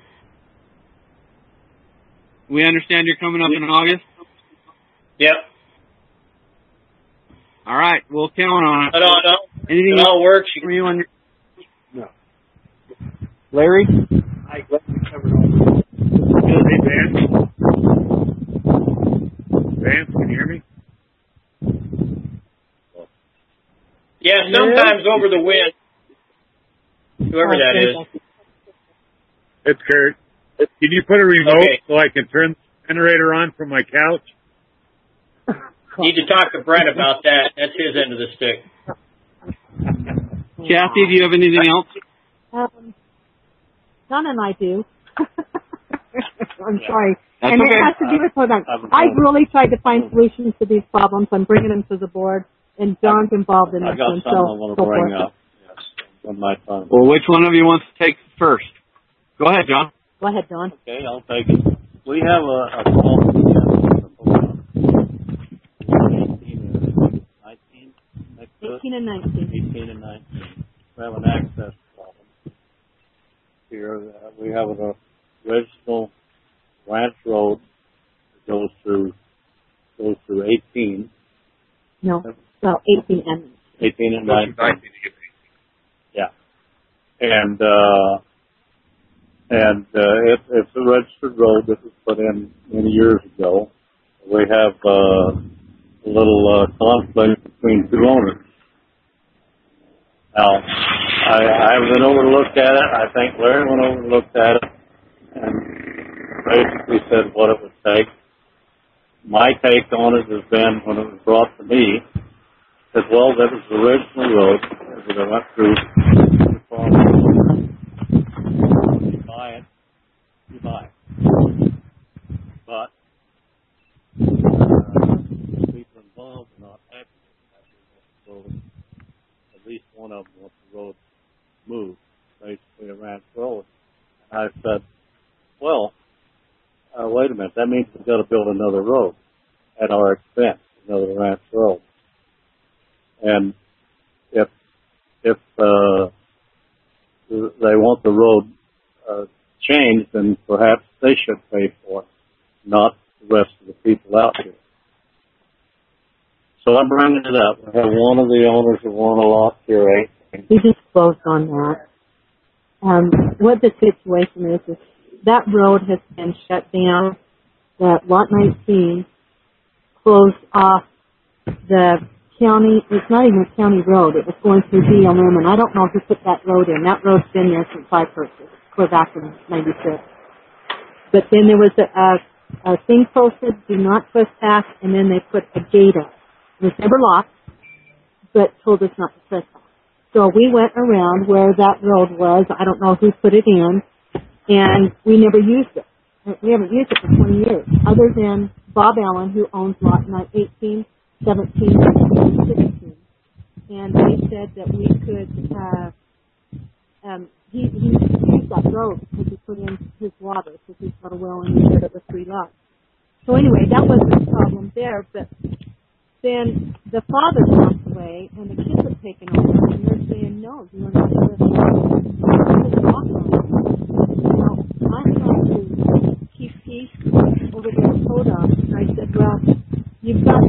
S1: We understand you're coming up in August?
S8: Yep.
S1: All right, we'll count on it.
S8: Anything
S1: else
S8: all works.
S7: No.
S1: Larry?
S7: Hi, glad we covered all this.
S9: Hey, Vance. Vance, can you hear me?
S8: Yeah, sometimes over the wind. Whoever that is.
S9: It's Kurt. Can you put a remote so I can turn the generator on from my couch?
S8: Need to talk to Brent about that. That's his end of the stick.
S1: Kathy, do you have anything else?
S15: John and I do. I'm sorry.
S1: That's
S15: and
S1: okay.
S15: It has to do with hold on. I've really tried to find solutions to these problems. I'm bringing them to the board, and John's involved in this one.
S10: I got something I want to bring up. Yes, on my phone.
S1: Well, which one of you wants to take first? Go ahead, John.
S15: Go ahead, Don.
S10: Okay, I'll take it. We have a call from
S15: 18 and 19.
S10: 18 and 19. We have an access problem here. We have an original ranch road that goes through 18.
S15: No, well, 18 and
S10: 18 and 19. Yeah. And it's a registered road that was put in many years ago. We have a little conflict between two owners. Now, I haven't been over to look at it. I think Larry went over and looked at it and basically said what it would take. My take on it has been, when it was brought to me, as well, that was the original road that I went through the farm. You buy it, you buy it. But the people involved are not happy with that road. At least one of them wants the road moved, basically a ranch road. And I said, well, wait a minute, that means we've got to build another road at our expense, another ranch road. And if they want the road changed, then perhaps they should pay for it, not the rest of the people out here. So I'm bringing it up. We have one of the owners of one of the lots here, 18.
S15: We just closed on that. What the situation is that road has been shut down. That lot 19 closed off the county. It's not even a county road. It was going through BLM, and I don't know who put that road in. That road's been there since I purchased, clear back in '96. But then there was a thing posted, do not trespass, and then they put a gate up. It was never locked, but told us not to trespass. So we went around where that road was. I don't know who put it in, and we never used it. We haven't used it for 20 years, other than Bob Allen, who owns lot 18, 17, and 16. And they said that we could, he used that road because he put in his water, because he's got a well in there that was 3 lots. So anyway, that wasn't a problem there, but then the father passed away, and the kids have taken over, and they're saying, no, you are not supposed to walk on it. Now, I'm trying to keep peace over there in Coda, and I said, well, you've got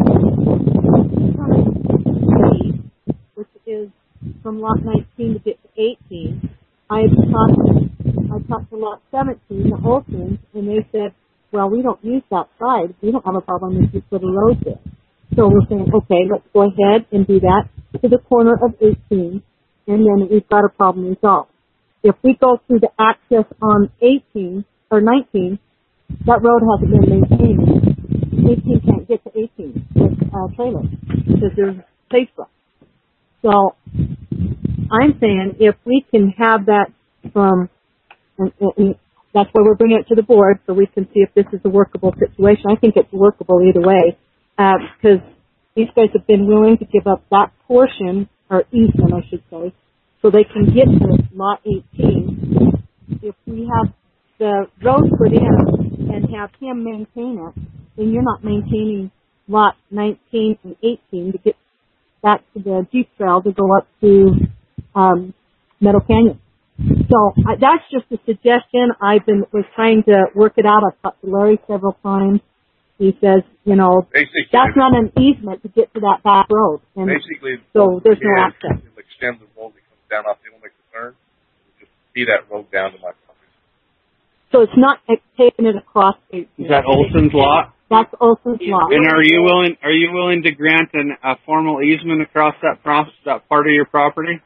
S15: which is from lot 19 to get to 18. I talked to lot 17, the Olsons, and they said, well, we don't use that side. We don't have a problem if you put a road there. So we're saying, okay, let's go ahead and do that to the corner of 18, and then we've got a problem resolved. If we go through the access on 18 or 19, that road hasn't been maintained. 18 can't get to 18 with trailers because there's space left. So I'm saying if we can have that from, and that's why we're bringing it to the board so we can see if this is a workable situation. I think it's workable either way. Because these guys have been willing to give up that portion, or easement, I should say, so they can get to lot 18. If we have the road put in and have him maintain it, then you're not maintaining lot 19 and 18 to get back to the Jeep Trail to go up to Meadow Canyon. So that's just a suggestion. Was trying to work it out. I've talked to Larry several times. He says, basically, that's not an easement to get to that back road. And
S16: basically,
S15: so there's no access.
S16: It'll extend the road that comes down off the only concern. Just see that road down to my property.
S15: So it's not taking it across.
S1: Is that Olson's lot?
S15: That's Olson's lot.
S1: And are you willing to grant a formal easement across that part of your property?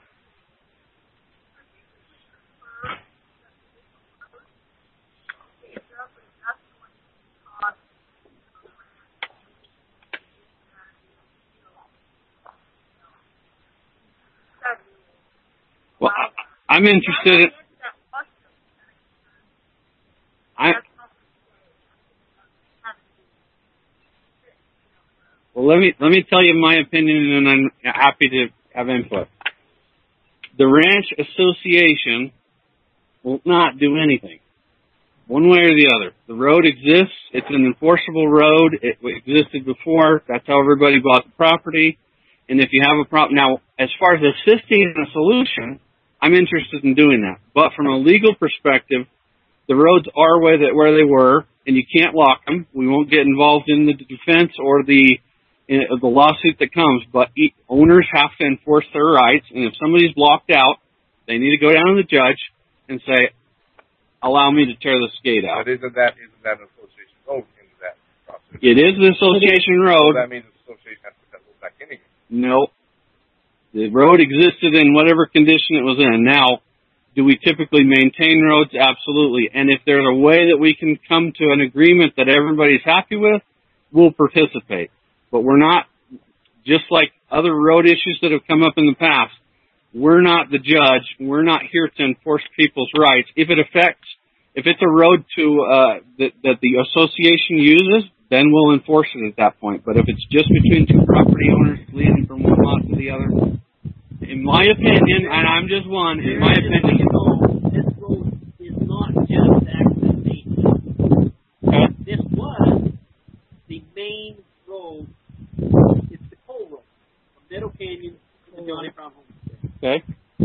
S1: Well, I'm interested in. Well, let me tell you my opinion, and I'm happy to have input. The Ranch Association will not do anything. One way or the other. The road exists. It's an enforceable road. It existed before. That's how everybody bought the property. And if you have a problem, now, as far as assisting in a solution, I'm interested in doing that. But from a legal perspective, the roads are where they were, and you can't lock them. We won't get involved in the defense or the lawsuit that comes. But owners have to enforce their rights. And if somebody's blocked out, they need to go down to the judge and say, allow me to tear the skate out.
S16: But isn't that an association road into that process?
S1: It is an association road.
S16: So that means the association has to put that road back in again.
S1: No. The road existed in whatever condition it was in. Now, do we typically maintain roads? Absolutely. And if there's a way that we can come to an agreement that everybody's happy with, we'll participate. But we're not, just like other road issues that have come up in the past, we're not the judge. We're not here to enforce people's rights. If it's a road that the association uses, then we'll enforce it at that point. But if it's just between two property owners leading from one lot to the other, in my opinion, and I'm just one, in my opinion,
S3: this road is not just access maintenance. This was the main road. It's the coal road from Meadow Canyon to the Johnny Brown home.
S1: Okay.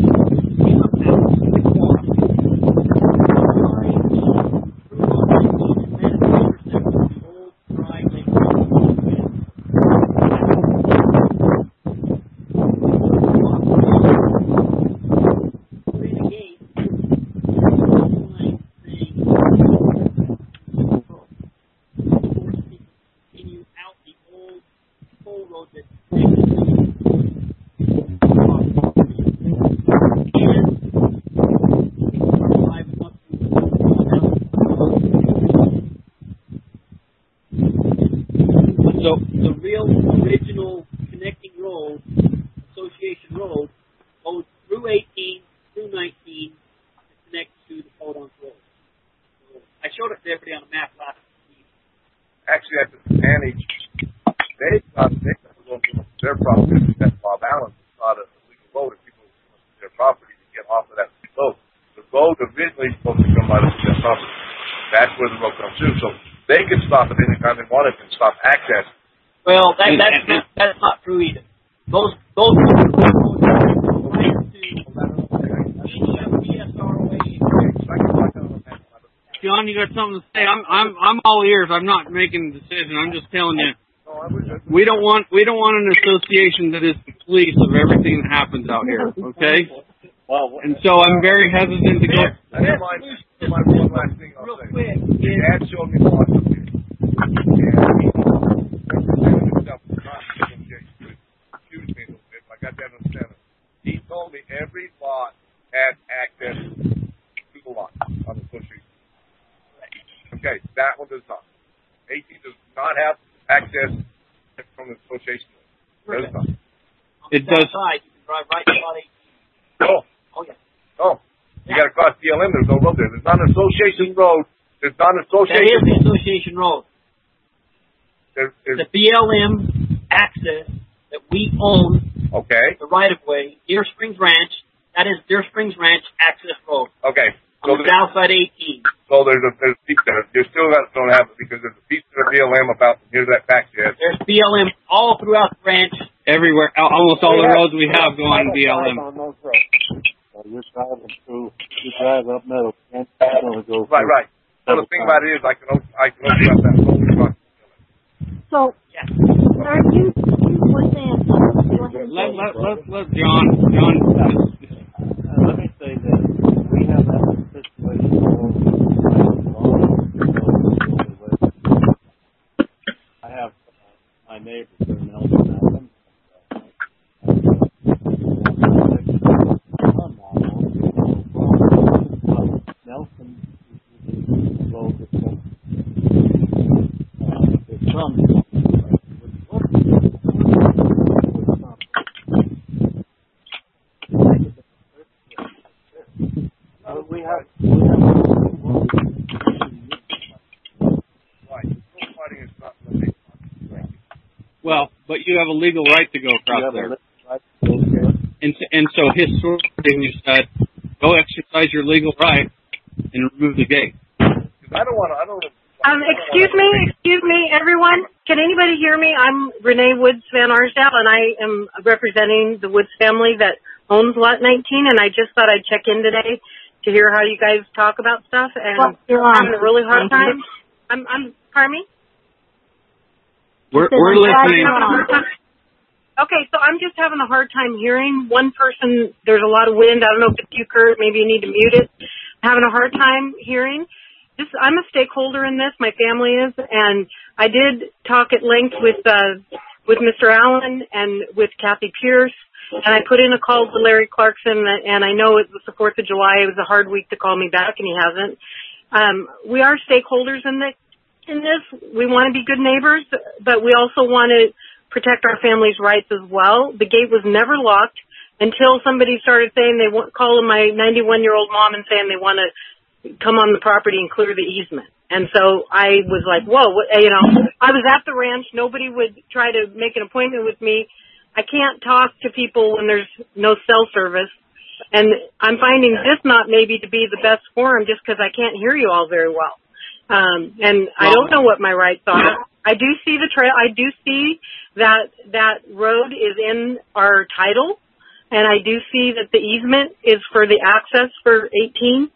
S3: Well, that's not true either. Those
S1: John, you got something to say? I'm all ears. I'm not making a decision. I'm just telling you. We don't want an association that is the police of everything that happens out here. Okay. And so I'm very hesitant to go.
S16: One last thing I'll say. The ad showed me the lot up here. He told me every lot had access to the lot on the association. Okay, that one does not. AT does not have access from the association. Does not.
S1: It does.
S3: You can drive right to lot 18.
S16: Oh yeah. Oh, you got to cross BLM. There's no road there. There's not an association road. There's not an association.
S3: That is the association road.
S16: There's
S3: the BLM access that we own.
S16: Okay.
S3: The right of way, Deer Springs Ranch. That is Deer Springs Ranch access road.
S16: Okay.
S3: On the south side 18.
S16: So there's a piece there. You still don't have it because there's a piece of the BLM about near that back shed.
S3: There's BLM all throughout the ranch.
S1: Everywhere. Almost all the roads we have go on BLM.
S10: On those roads. So you're driving through. You drive up Meadow and you're going to go.
S16: Right. So the thing about it is, I can open up that road.
S15: So, sir, you were saying something.
S1: Let John.
S10: Let me say this. We have that situation I have my neighbors here in Nelson. Nelson road is from
S1: Well, but you have a legal right to go across there. And so historically, you said, go exercise your legal right. and remove the gate.
S16: Because I don't want to.
S17: Excuse me, everyone. Can anybody hear me? I'm Renee Woods Van Arsdale, and I am representing the Woods family that owns Lot 19, and I just thought I'd check in today to hear how you guys talk about stuff, and I'm having a really hard time. Pardon me?
S1: We're listening.
S17: Okay, so I'm just having a hard time hearing one person. There's a lot of wind. I don't know if it's you, Kurt. Maybe you need to mute it. I'm having a hard time hearing. I'm a stakeholder in this. My family is, and I did talk at length with Mr. Allen and with Kathy Pierce, and I put in a call to Larry Clarkson, and I know it was the 4th of July. It was a hard week to call me back, and he hasn't. We are stakeholders in this. We want to be good neighbors, but we also want to protect our family's rights as well. The gate was never locked until somebody started saying calling my 91-year-old mom and saying they want to come on the property and clear the easement. And so I was like, whoa, I was at the ranch. Nobody would try to make an appointment with me. I can't talk to people when there's no cell service. And I'm finding this not maybe to be the best forum just because I can't hear you all very well. And I don't know what my rights are. I do see the trail. I do see that road is in our title. And I do see that the easement is for the access for 18.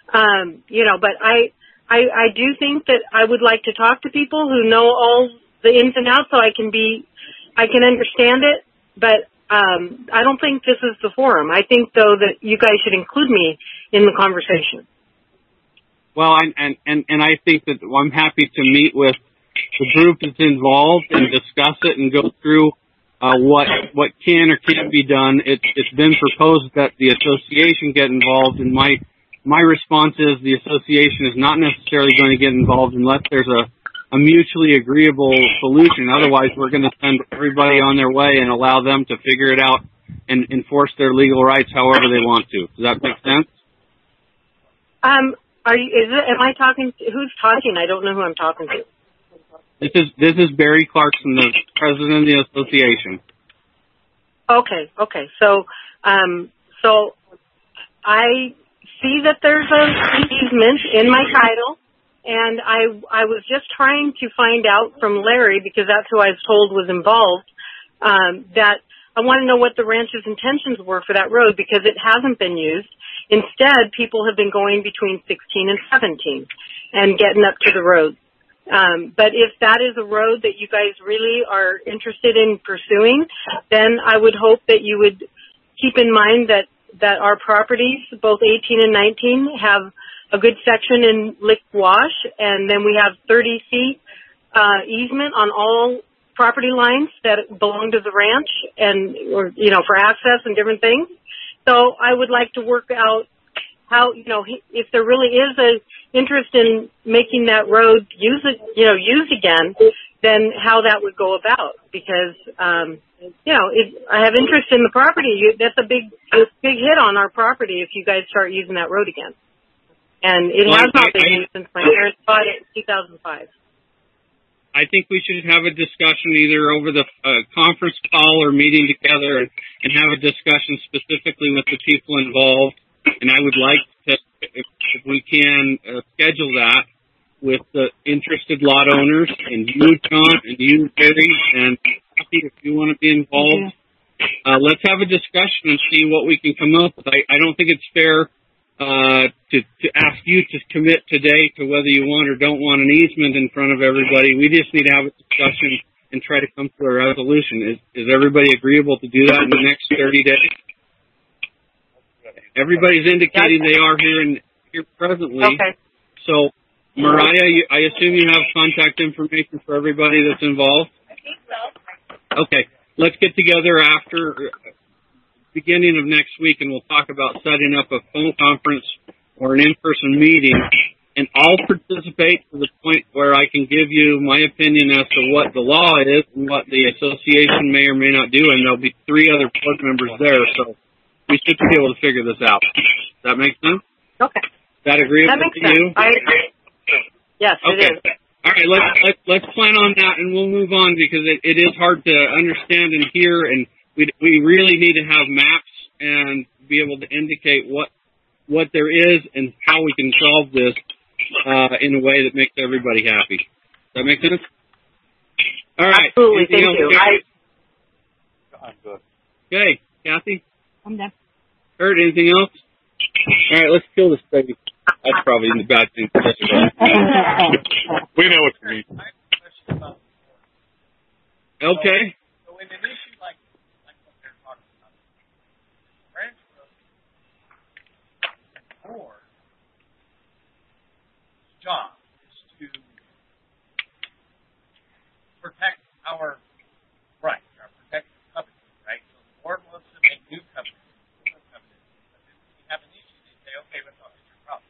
S17: But I do think that I would like to talk to people who know all the ins and outs so I can understand it, but I don't think this is the forum. I think, though, that you guys should include me in the conversation.
S1: Well, and I think that I'm happy to meet with the group that's involved and discuss it and go through what can or can't be done. It's been proposed that the association get involved, and my response is the association is not necessarily going to get involved unless there's a mutually agreeable solution. Otherwise, we're going to send everybody on their way and allow them to figure it out and enforce their legal rights however they want to. Does that make sense?
S17: Am I talking to, who's talking? I don't know who I'm talking to.
S1: This is Barry Clarkson, the president of the association.
S17: Okay. So I see that there's an easement in my title, and I was just trying to find out from Larry, because that's who I was told was involved, that I want to know what the ranch's intentions were for that road, because it hasn't been used. Instead, people have been going between 16 and 17 and getting up to the road. But if that is a road that you guys really are interested in pursuing, then I would hope that you would keep in mind that our properties, both 18 and 19, have a good section in Lick Wash, and then we have 30 feet easement on all property lines that belong to the ranch for access and different things. So I would like to work out how, if there really is a interest in making that road used again, then how that would go about, because I have interest in the property. That's a big hit on our property if you guys start using that road again. And it has not been used since my parents bought it in 2005.
S1: I think we should have a discussion either over the conference call or meeting together and have a discussion specifically with the people involved. And I would like to, if we can, schedule that with the interested lot owners and you, John, and you, Barry, and Kathy, if you want to be involved. Let's have a discussion and see what we can come up with. I don't think it's fair to ask you to commit today to whether you want or don't want an easement in front of everybody. We just need to have a discussion and try to come to a resolution. Is everybody agreeable to do that in the next 30 days? Everybody's indicating they are here presently. Okay. So, Mariah, I assume you have contact information for everybody that's involved?
S6: I think so.
S1: Okay. Let's get together after beginning of next week, and we'll talk about setting up a phone conference or an in-person meeting. And I'll participate to the point where I can give you my opinion as to what the law is and what the association may or may not do, and there'll be 3 other board members there, so we should be able to figure this out. Does that make sense?
S17: Okay.
S1: That agreeable
S17: to
S1: you?
S17: I agree. Yes,
S1: okay.
S17: It is.
S1: All right, let's plan on that, and we'll move on, because it is hard to understand and hear, and we really need to have maps and be able to indicate what what there is and how we can solve this in a way that makes everybody happy. Does that make sense? All right.
S17: Absolutely.
S1: Anything
S17: Thank
S1: else,
S17: you.
S10: I'm good.
S1: Okay, Kathy?
S15: I'm done.
S1: Kurt, anything else? All right, let's kill this baby. That's probably the bad thing to say.
S9: We know what you mean.
S5: I have a question about
S1: Okay.
S5: So in an issue like what they're talking about, ranch road board job is to protect our rights, or protect the covenant, right? So the board wants to make new covenants, but if we have an issue, they say, okay, that's not your problem.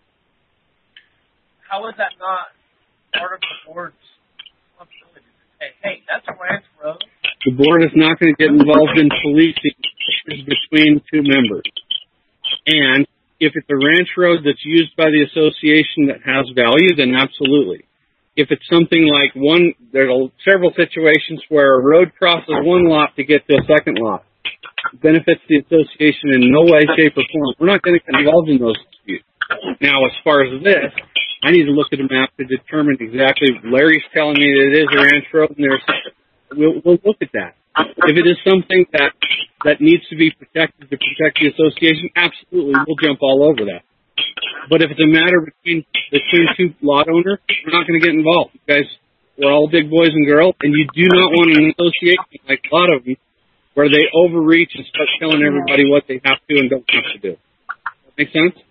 S5: How is that not part of the board's responsibility to say, hey, that's a ranch road?
S1: The board is not going to get involved in policing issues between two members. And if it's a ranch road that's used by the association that has value, then absolutely. If it's something like there's several situations where a road crosses one lot to get to a second lot. It benefits the association in no way, shape, or form. We're not going to get involved in those disputes. Now, as far as this, I need to look at a map to determine exactly. Larry's telling me that it is a ranch road, and we'll look at that. If it is something that needs to be protected to protect the association, absolutely, we'll jump all over that. But if it's a matter between two lot owners, we're not going to get involved. You guys, we're all big boys and girls, and you do not want an association like a lot of them where they overreach and start telling everybody what they have to and don't have to do. Make sense?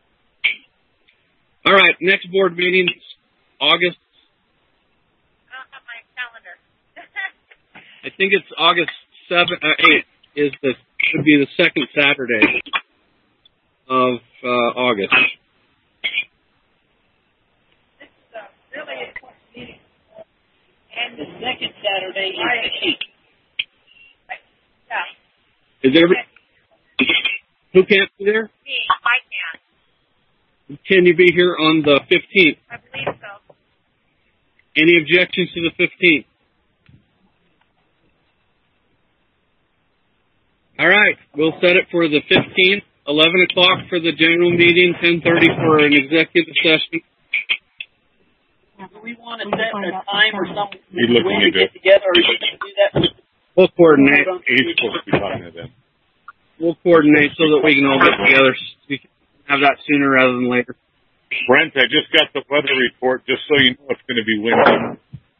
S1: All right, next board meeting, August.
S6: I don't have my calendar.
S1: I think it's August 8th should be the second Saturday of August.
S11: This is a really important meeting.
S3: And the second Saturday is the 8th.
S11: Yeah.
S1: Is there who can't be there?
S6: Me, I can't.
S1: Can you be here on the 15th?
S6: I believe so.
S1: Any objections to the 15th? All right, we'll set it for the 15th, 11 o'clock for the general meeting, 10:30 for an executive session.
S3: Do we want to set a time or something
S9: He's looking
S3: when we
S9: into
S3: get
S9: it.
S3: together, or are you going to do that?
S1: We'll coordinate.
S9: He's supposed to be talking to them.
S1: We'll coordinate so that we can all get together. We can have that sooner rather than later.
S9: Brent, I just got the weather report just so you know it's going to be windy.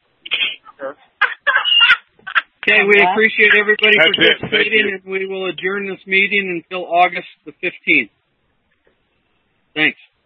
S1: Okay, we appreciate everybody
S9: That's it.
S1: participating, and we will adjourn this meeting until August the 15th. Thanks.